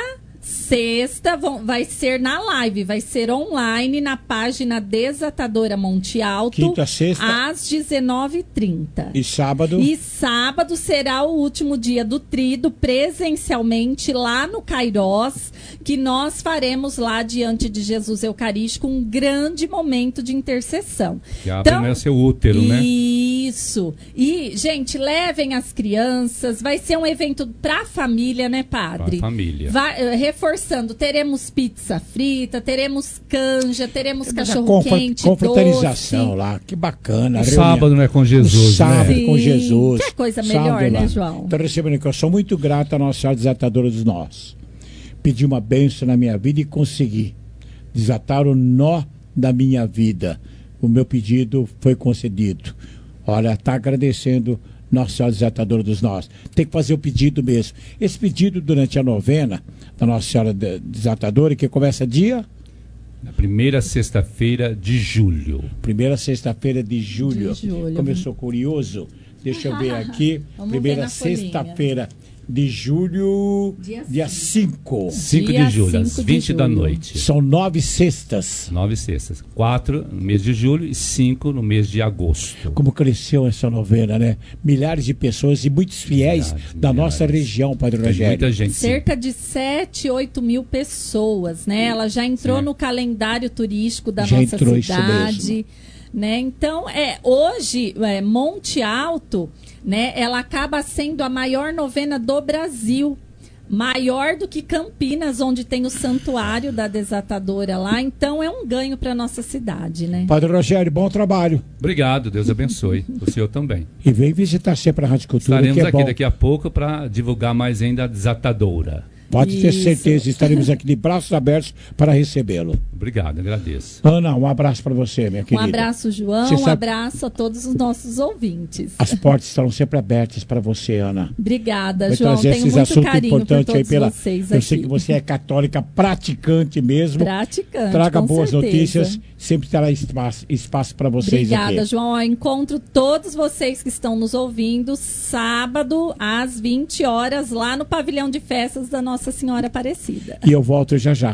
sexta, vão, vai ser na live, vai ser online na página Desatadora Monte Alto. Quinta, sexta. Às dezenove e trinta. E sábado? E sábado será o último dia do trido, presencialmente lá no Cairós, que nós faremos lá diante de Jesus Eucarístico um grande momento de intercessão. Que abre, né, seu útero, né? Isso. E, gente, levem as crianças. Vai ser um evento para a família, né, padre? Pra família. Vai, eh, reforçando, teremos pizza frita, teremos canja, teremos Mas a cachorro confra- quente, confraternização doce. lá, que bacana. O reunião. sábado não é com Jesus, O sábado né? com Sim. Jesus. Que coisa Sábado melhor, lá. né, João? Então recebendo aqui, eu sou muito grato à Nossa Senhora Desatadora dos Nós. Pedi uma bênção na minha vida e consegui desatar o nó da minha vida. O meu pedido foi concedido. Olha, está agradecendo Nossa Senhora Desatadora dos Nós. Tem que fazer o pedido mesmo. Esse pedido durante a novena da Nossa Senhora Desatadora, que começa dia... Na primeira sexta-feira de julho. Primeira sexta-feira de julho. De julho. Como eu sou curioso, deixa eu ver aqui. Vamos Primeira ver na folhinha. sexta-feira de julho, dia cinco. cinco Dia de julho, às cinco de vinte da julho. noite. São nove sextas. Nove sextas. Quatro no mês de julho e cinco no mês de agosto. Como cresceu essa novena, né? Milhares de pessoas e muitos fiéis Milhares, da milhares. nossa região, Padre Tem Rogério. muita gente, sim. Cerca de sete, oito mil pessoas, né? Ela já entrou Sim. no calendário turístico da Já nossa entrou, isso cidade, né? Então, é, hoje, é, Monte Alto, né? Ela acaba sendo a maior novena do Brasil. Maior do que Campinas, onde tem o santuário da Desatadora lá. Então, é um ganho para nossa cidade, né? Padre Rogério, bom trabalho. Obrigado, Deus abençoe. O senhor também. E vem visitar sempre a Rádio Cultura, Estaremos que é aqui bom. daqui a pouco para divulgar mais ainda a Desatadora. Pode ter Isso. certeza, estaremos aqui de braços abertos para recebê-lo. Obrigado, agradeço. Ana, um abraço para você, minha Um querida. abraço, João. Você Um sabe- abraço a todos os nossos ouvintes. As portas estarão sempre abertas para você, Ana. Obrigada, Vai João. trazer Tenho esses muito assuntos carinho por importantes aí todos pela. vocês Eu aqui. sei que você é católica praticante mesmo. Praticante, Traga com boas certeza. notícias. Sempre terá espaço, espaço para vocês Obrigada, aqui. João. Eu encontro todos vocês que estão nos ouvindo sábado às vinte horas lá no pavilhão de festas da Nossa Senhora Aparecida. E eu volto já já.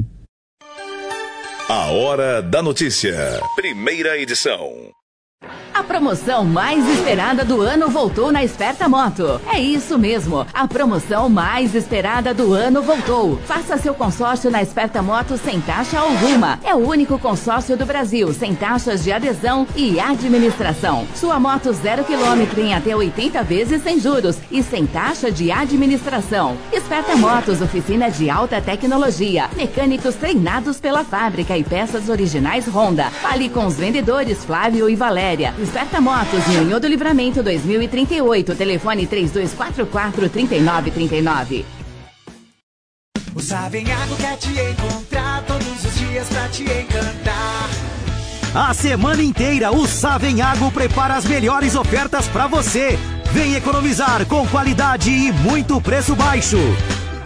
A Hora da Notícia. Primeira edição. A promoção mais esperada do ano voltou na Esperta Moto. É isso mesmo, a promoção mais esperada do ano voltou. Faça seu consórcio na Esperta Moto sem taxa alguma. É o único consórcio do Brasil sem taxas de adesão e administração. Sua moto zero quilômetro em até oitenta vezes sem juros e sem taxa de administração. Esperta Motos, oficina de alta tecnologia, mecânicos treinados pela fábrica e peças originais Honda. Fale com os vendedores Flávio e Valéria. Esperta Motos, em Unhão do Livramento dois mil e trinta e oito. Telefone três dois quatro quatro, três nove três nove. O Savenhago quer te encontrar todos os dias pra te encantar. A semana inteira, o Savenhago prepara as melhores ofertas pra você. Vem economizar com qualidade e muito preço baixo.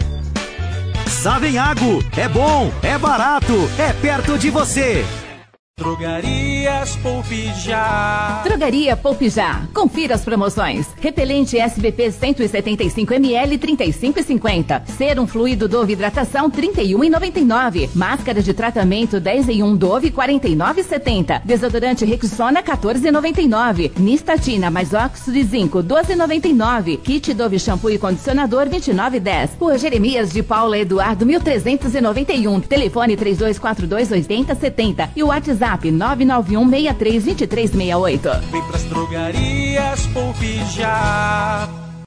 Savenhago, é bom, é barato, é perto de você. Drogarias Poupe Já. Drogaria Poupe Já. Confira as promoções. Repelente S B P cento e setenta e cinco mililitros, trinta e cinco e cinquenta. Serum fluido Dove hidratação, trinta e um e noventa e nove. Máscara de tratamento dez em um Dove, quarenta e nove e setenta. Desodorante Rexona, quatorze e noventa e nove. Nistatina mais óxido de zinco, doze e noventa e nove. Kit Dove shampoo e condicionador, vinte e nove e dez. Rua Jeremias de Paula Eduardo, mil trezentos e noventa e um. Telefone três dois quatro dois, oito zero sete zero e o WhatsApp nove nove um, seis três, dois três seis oito. Vem pras drogarias Poupe Já.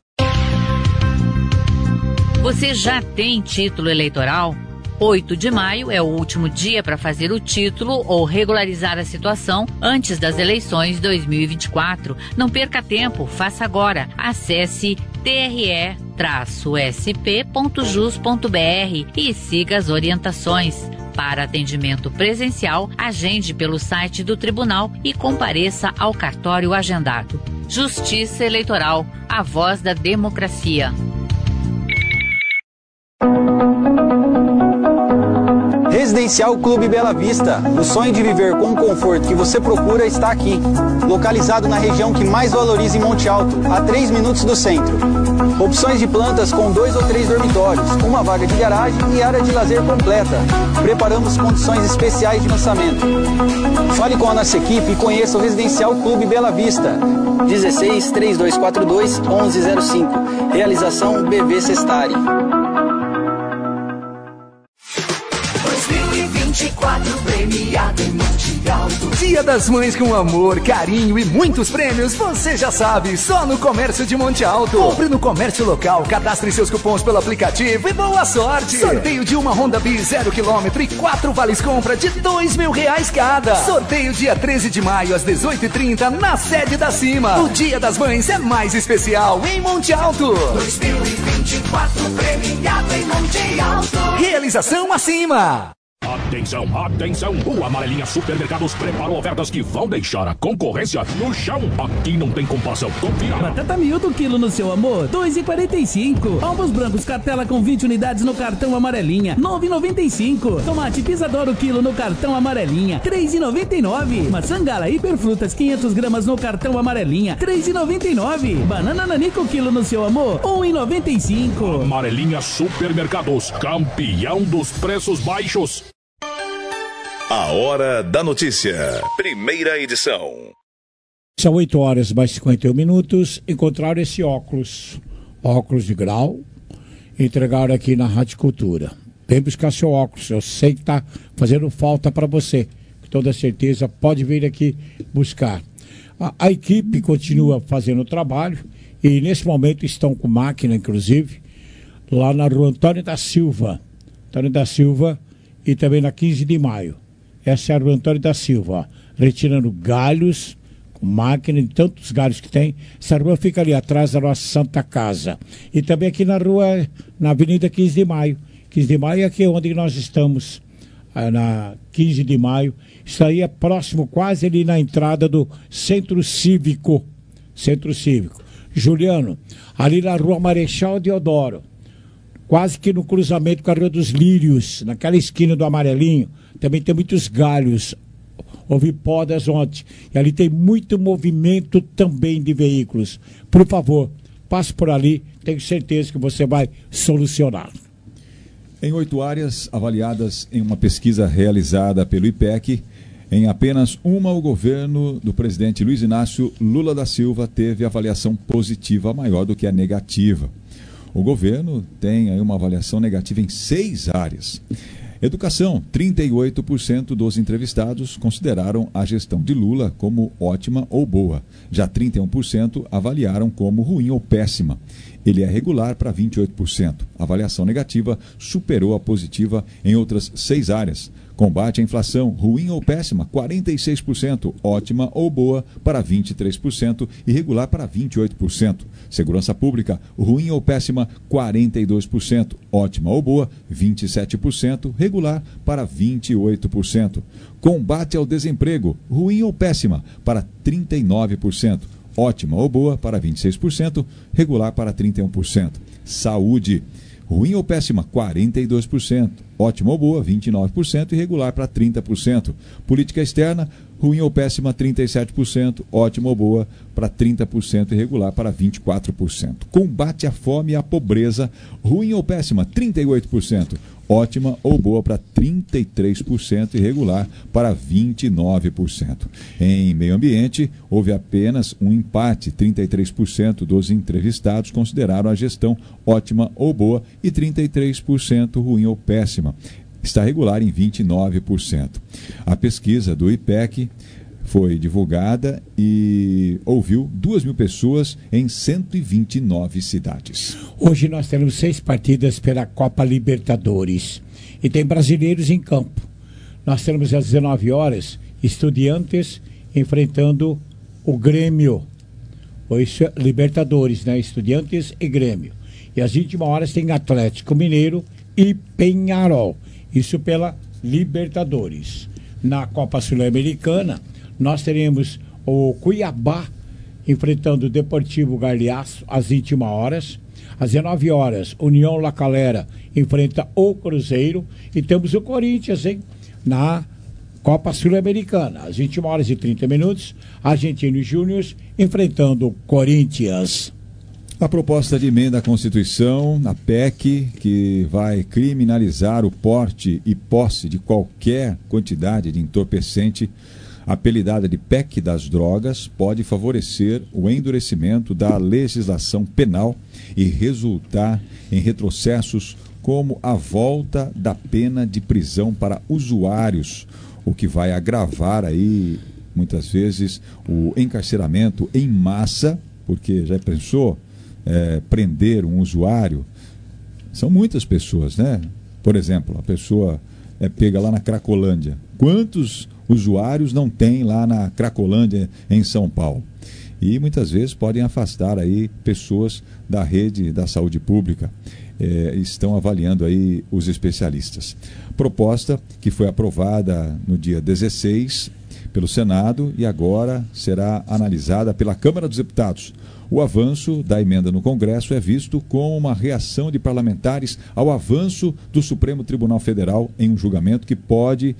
Você já tem título eleitoral? oito de maio é o último dia para fazer o título ou regularizar a situação antes das eleições dois mil e vinte e quatro. Não perca tempo, faça agora. Acesse t r e s p ponto jus ponto b r e siga as orientações. Para atendimento presencial, agende pelo site do tribunal e compareça ao cartório agendado. Justiça Eleitoral, a voz da democracia. Residencial Clube Bela Vista. O sonho de viver com o conforto que você procura está aqui. Localizado na região que mais valoriza em Monte Alto, a três minutos do centro. Opções de plantas com dois ou três dormitórios, uma vaga de garagem e área de lazer completa. Preparamos condições especiais de lançamento. Fale com a nossa equipe e conheça o Residencial Clube Bela Vista. dezesseis, três dois quatro dois, onze zero cinco. Realização B V Sestari. dois mil e vinte e quatro premiado em Monte Alto. Dia das Mães com amor, carinho e muitos prêmios, você já sabe, só no Comércio de Monte Alto. Compre no comércio local, cadastre seus cupons pelo aplicativo e boa sorte. Sorteio de uma Honda Bis zero quilômetro e quatro vales compra de dois mil reais cada. Sorteio dia treze de maio às dezoito e trinta na sede da Cima. O Dia das Mães é mais especial em Monte Alto. dois mil e vinte e quatro premiado em Monte Alto. Realização acima. Atenção, atenção! O Amarelinha Supermercados preparou ofertas que vão deixar a concorrência no chão. Aqui não tem comparação, confira! Batata miúdo quilo no seu amor, dois reais e quarenta e cinco centavos. Ovos brancos cartela com vinte unidades no cartão Amarelinha, nove reais e noventa e cinco centavos. Tomate Pisadoro quilo no cartão Amarelinha, três reais e noventa e nove centavos. Maçã Gala Hiperfrutas quinhentas gramas no cartão Amarelinha, três reais e noventa e nove centavos. Banana Nanico quilo no seu amor, um real e noventa e cinco centavos. Amarelinha Supermercados, campeão dos preços baixos. A Hora da Notícia, primeira edição. São oito horas mais cinquenta e um minutos. Encontraram esse óculos, óculos de grau, entregaram aqui na Rádio Cultura. Vem buscar seu óculos, eu sei que está fazendo falta para você. Com toda certeza pode vir aqui buscar. A, a equipe continua fazendo o trabalho e nesse momento estão com máquina, inclusive, lá na rua Antônio da Silva. Antônio da Silva e também na quinze de maio. Essa é a rua Antônio da Silva, ó, retirando galhos, com máquina de tantos galhos que tem. Essa rua fica ali atrás da nossa Santa Casa. E também aqui na rua, na Avenida quinze de maio. quinze de maio é aqui onde nós estamos, na quinze de maio. Isso aí é próximo, quase ali na entrada do Centro Cívico. Centro Cívico. Juliano, ali na rua Marechal Deodoro, quase que no cruzamento com a Rua dos Lírios, naquela esquina do Amarelinho. Também tem muitos galhos, houve podas ontem, e ali tem muito movimento também de veículos. Por favor, passe por ali, tenho certeza que você vai solucionar. Em oito áreas avaliadas em uma pesquisa realizada pelo I P E C, em apenas uma o governo do presidente Luiz Inácio Lula da Silva teve avaliação positiva maior do que a negativa. O governo tem aí uma avaliação negativa em seis áreas. Educação, trinta e oito por cento dos entrevistados consideraram a gestão de Lula como ótima ou boa. Já trinta e um por cento avaliaram como ruim ou péssima. Ele é regular para vinte e oito por cento. A avaliação negativa superou a positiva em outras seis áreas. Combate à inflação, ruim ou péssima, quarenta e seis por cento. Ótima ou boa, para vinte e três por cento. E regular para vinte e oito por cento. Segurança pública, ruim ou péssima, quarenta e dois por cento. Ótima ou boa, vinte e sete por cento. Regular para vinte e oito por cento. Combate ao desemprego, ruim ou péssima, para trinta e nove por cento. Ótima ou boa, para vinte e seis por cento. Regular para trinta e um por cento. Saúde, Ruim ou péssima, quarenta e dois por cento. Ótima ou boa, vinte e nove por cento. E regular para trinta por cento. Política externa, ruim ou péssima, trinta e sete por cento. Ótima ou boa para trinta por cento. E regular para vinte e quatro por cento. Combate à fome e à pobreza, ruim ou péssima, trinta e oito por cento. Ótima ou boa para trinta e três por cento e regular para vinte e nove por cento. Em meio ambiente, houve apenas um empate. trinta e três por cento dos entrevistados consideraram a gestão ótima ou boa e trinta e três por cento ruim ou péssima. Está regular em vinte e nove por cento. A pesquisa do I P E C foi divulgada e ouviu duas mil pessoas em cento e vinte e nove cidades. Hoje nós temos seis partidas pela Copa Libertadores e tem brasileiros em campo. Nós temos às dezenove horas Estudiantes enfrentando o Grêmio. Isso é Libertadores, né? Estudiantes e Grêmio. E às vinte e uma horas tem Atlético Mineiro e Peñarol. Isso pela Libertadores. Na Copa Sul-Americana, nós teremos o Cuiabá enfrentando o Deportivo Garliaço às vinte e uma horas. Às dezenove horas, União La Calera enfrenta o Cruzeiro. E temos o Corinthians, hein? Na Copa Sul-Americana, às vinte e uma horas e trinta minutos, Argentinos Júnior enfrentando o Corinthians. A proposta de emenda à Constituição, a P E C, que vai criminalizar o porte e posse de qualquer quantidade de entorpecente, apelidada de P E C das drogas, pode favorecer o endurecimento da legislação penal e resultar em retrocessos como a volta da pena de prisão para usuários, o que vai agravar aí, muitas vezes, o encarceramento em massa, porque já pensou é, prender um usuário? São muitas pessoas, né? Por exemplo, a pessoa é pega lá na Cracolândia. Quantos usuários não tem lá na Cracolândia, em São Paulo? E muitas vezes podem afastar aí pessoas da rede da saúde pública. É, estão avaliando aí os especialistas. Proposta que foi aprovada no dia dezesseis pelo Senado e agora será analisada pela Câmara dos Deputados. O avanço da emenda no Congresso é visto como uma reação de parlamentares ao avanço do Supremo Tribunal Federal em um julgamento que pode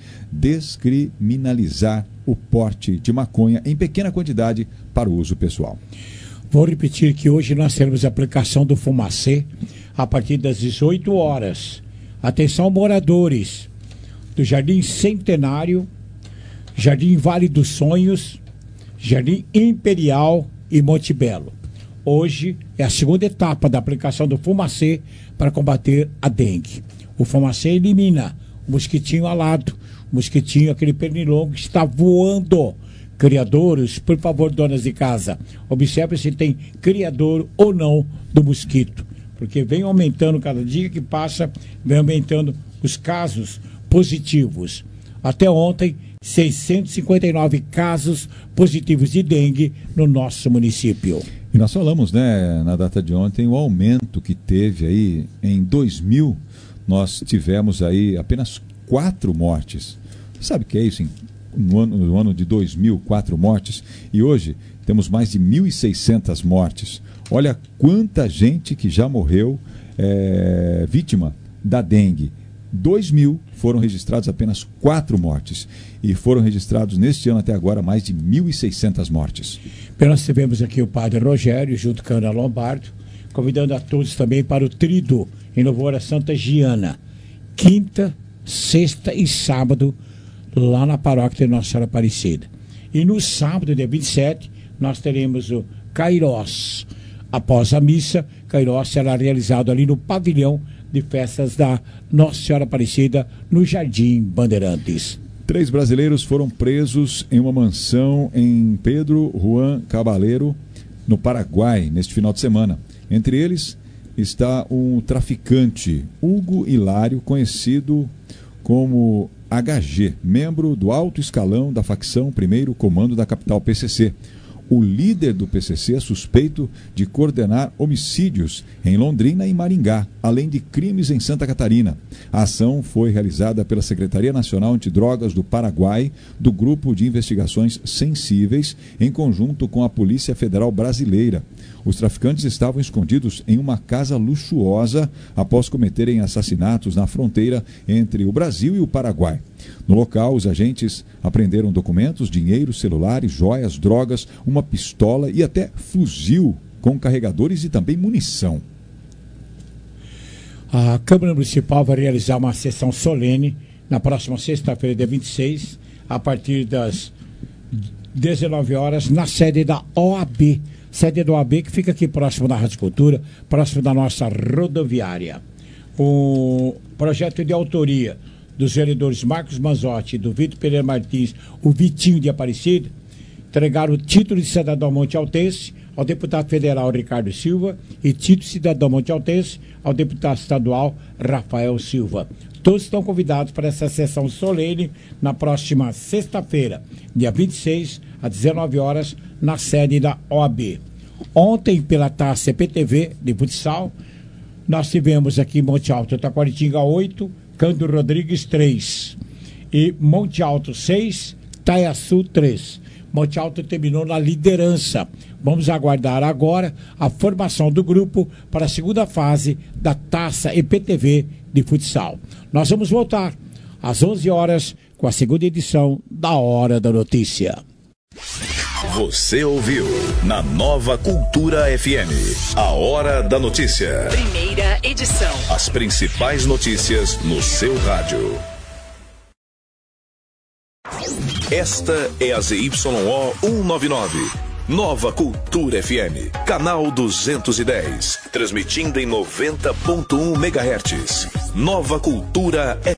descriminalizar o porte de maconha em pequena quantidade para o uso pessoal. Vou repetir que hoje nós teremos a aplicação do Fumacê a partir das dezoito horas. Atenção, moradores do Jardim Centenário, Jardim Vale dos Sonhos, Jardim Imperial e Monte Belo. Hoje é a segunda etapa da aplicação do Fumacê para combater a dengue. O Fumacê elimina o mosquitinho alado, o mosquitinho, aquele pernilongo que está voando. Criadores, por favor, donas de casa, observe se tem criador ou não do mosquito, porque vem aumentando cada dia que passa, vem aumentando os casos positivos. Até ontem, seiscentos e cinquenta e nove casos positivos de dengue no nosso município. E nós falamos, né, na data de ontem, o aumento que teve aí em dois mil, nós tivemos aí apenas quatro mortes. Sabe o que é isso? No ano, no ano de dois mil, quatro mortes, e hoje temos mais de mil e seiscentas mortes. Olha quanta gente que já morreu é, vítima da dengue. dois mil foram registrados apenas quatro mortes. E foram registrados neste ano até agora mais de mil e seiscentas mortes. Bem, nós tivemos aqui o padre Rogério, junto com a Ana Lombardo, convidando a todos também para o Trido, em louvor a Santa Giana. Quinta, sexta e sábado, lá na paróquia de Nossa Senhora Aparecida. E no sábado, dia vinte e sete, nós teremos o Kairós. Após a missa, Kairós será realizado ali no pavilhão de festas da Nossa Senhora Aparecida, no Jardim Bandeirantes. Três brasileiros foram presos em uma mansão em Pedro Juan Cabaleiro, no Paraguai, neste final de semana. Entre eles está um traficante, Hugo Hilário, conhecido como H G, membro do alto escalão da facção Primeiro Comando da capital P C C. O líder do P C C é suspeito de coordenar homicídios em Londrina e Maringá, além de crimes em Santa Catarina. A ação foi realizada pela Secretaria Nacional Antidrogas do Paraguai, do Grupo de Investigações Sensíveis, em conjunto com a Polícia Federal Brasileira. Os traficantes estavam escondidos em uma casa luxuosa após cometerem assassinatos na fronteira entre o Brasil e o Paraguai. No local, os agentes apreenderam documentos, dinheiro, celulares, joias, drogas, uma pistola e até fuzil com carregadores e também munição. A Câmara Municipal vai realizar uma sessão solene na próxima sexta-feira, dia vinte e seis, a partir das dezenove horas, na sede da O A B. Sede da O A B, que fica aqui próximo da Rádio Cultura, próximo da nossa rodoviária. O projeto de autoria dos vereadores Marcos Manzotti e do Vitor Pereira Martins, o Vitinho de Aparecida, entregaram o título de cidadão montealtense ao deputado federal Ricardo Silva e título de cidadão montealtense ao deputado estadual Rafael Silva. Todos estão convidados para essa sessão solene na próxima sexta-feira, dia vinte e seis, às dezenove horas, na sede da O A B. Ontem, pela taça C P T V de futsal, nós tivemos aqui Monte Alto, Taquaritinga oito, Cândido Rodrigues três e Monte Alto seis, Taiaçu três. Monte Alto terminou na liderança. Vamos aguardar agora a formação do grupo para a segunda fase da Taça E P T V de futsal. Nós vamos voltar às onze horas com a segunda edição da Hora da Notícia. Você ouviu na Nova Cultura F M a Hora da Notícia. Primeira edição. As principais notícias no seu rádio. Esta é a Z Y O cento e noventa e nove. Nova Cultura F M, canal duzentos e dez, transmitindo em noventa ponto um megahertz. Nova Cultura F M.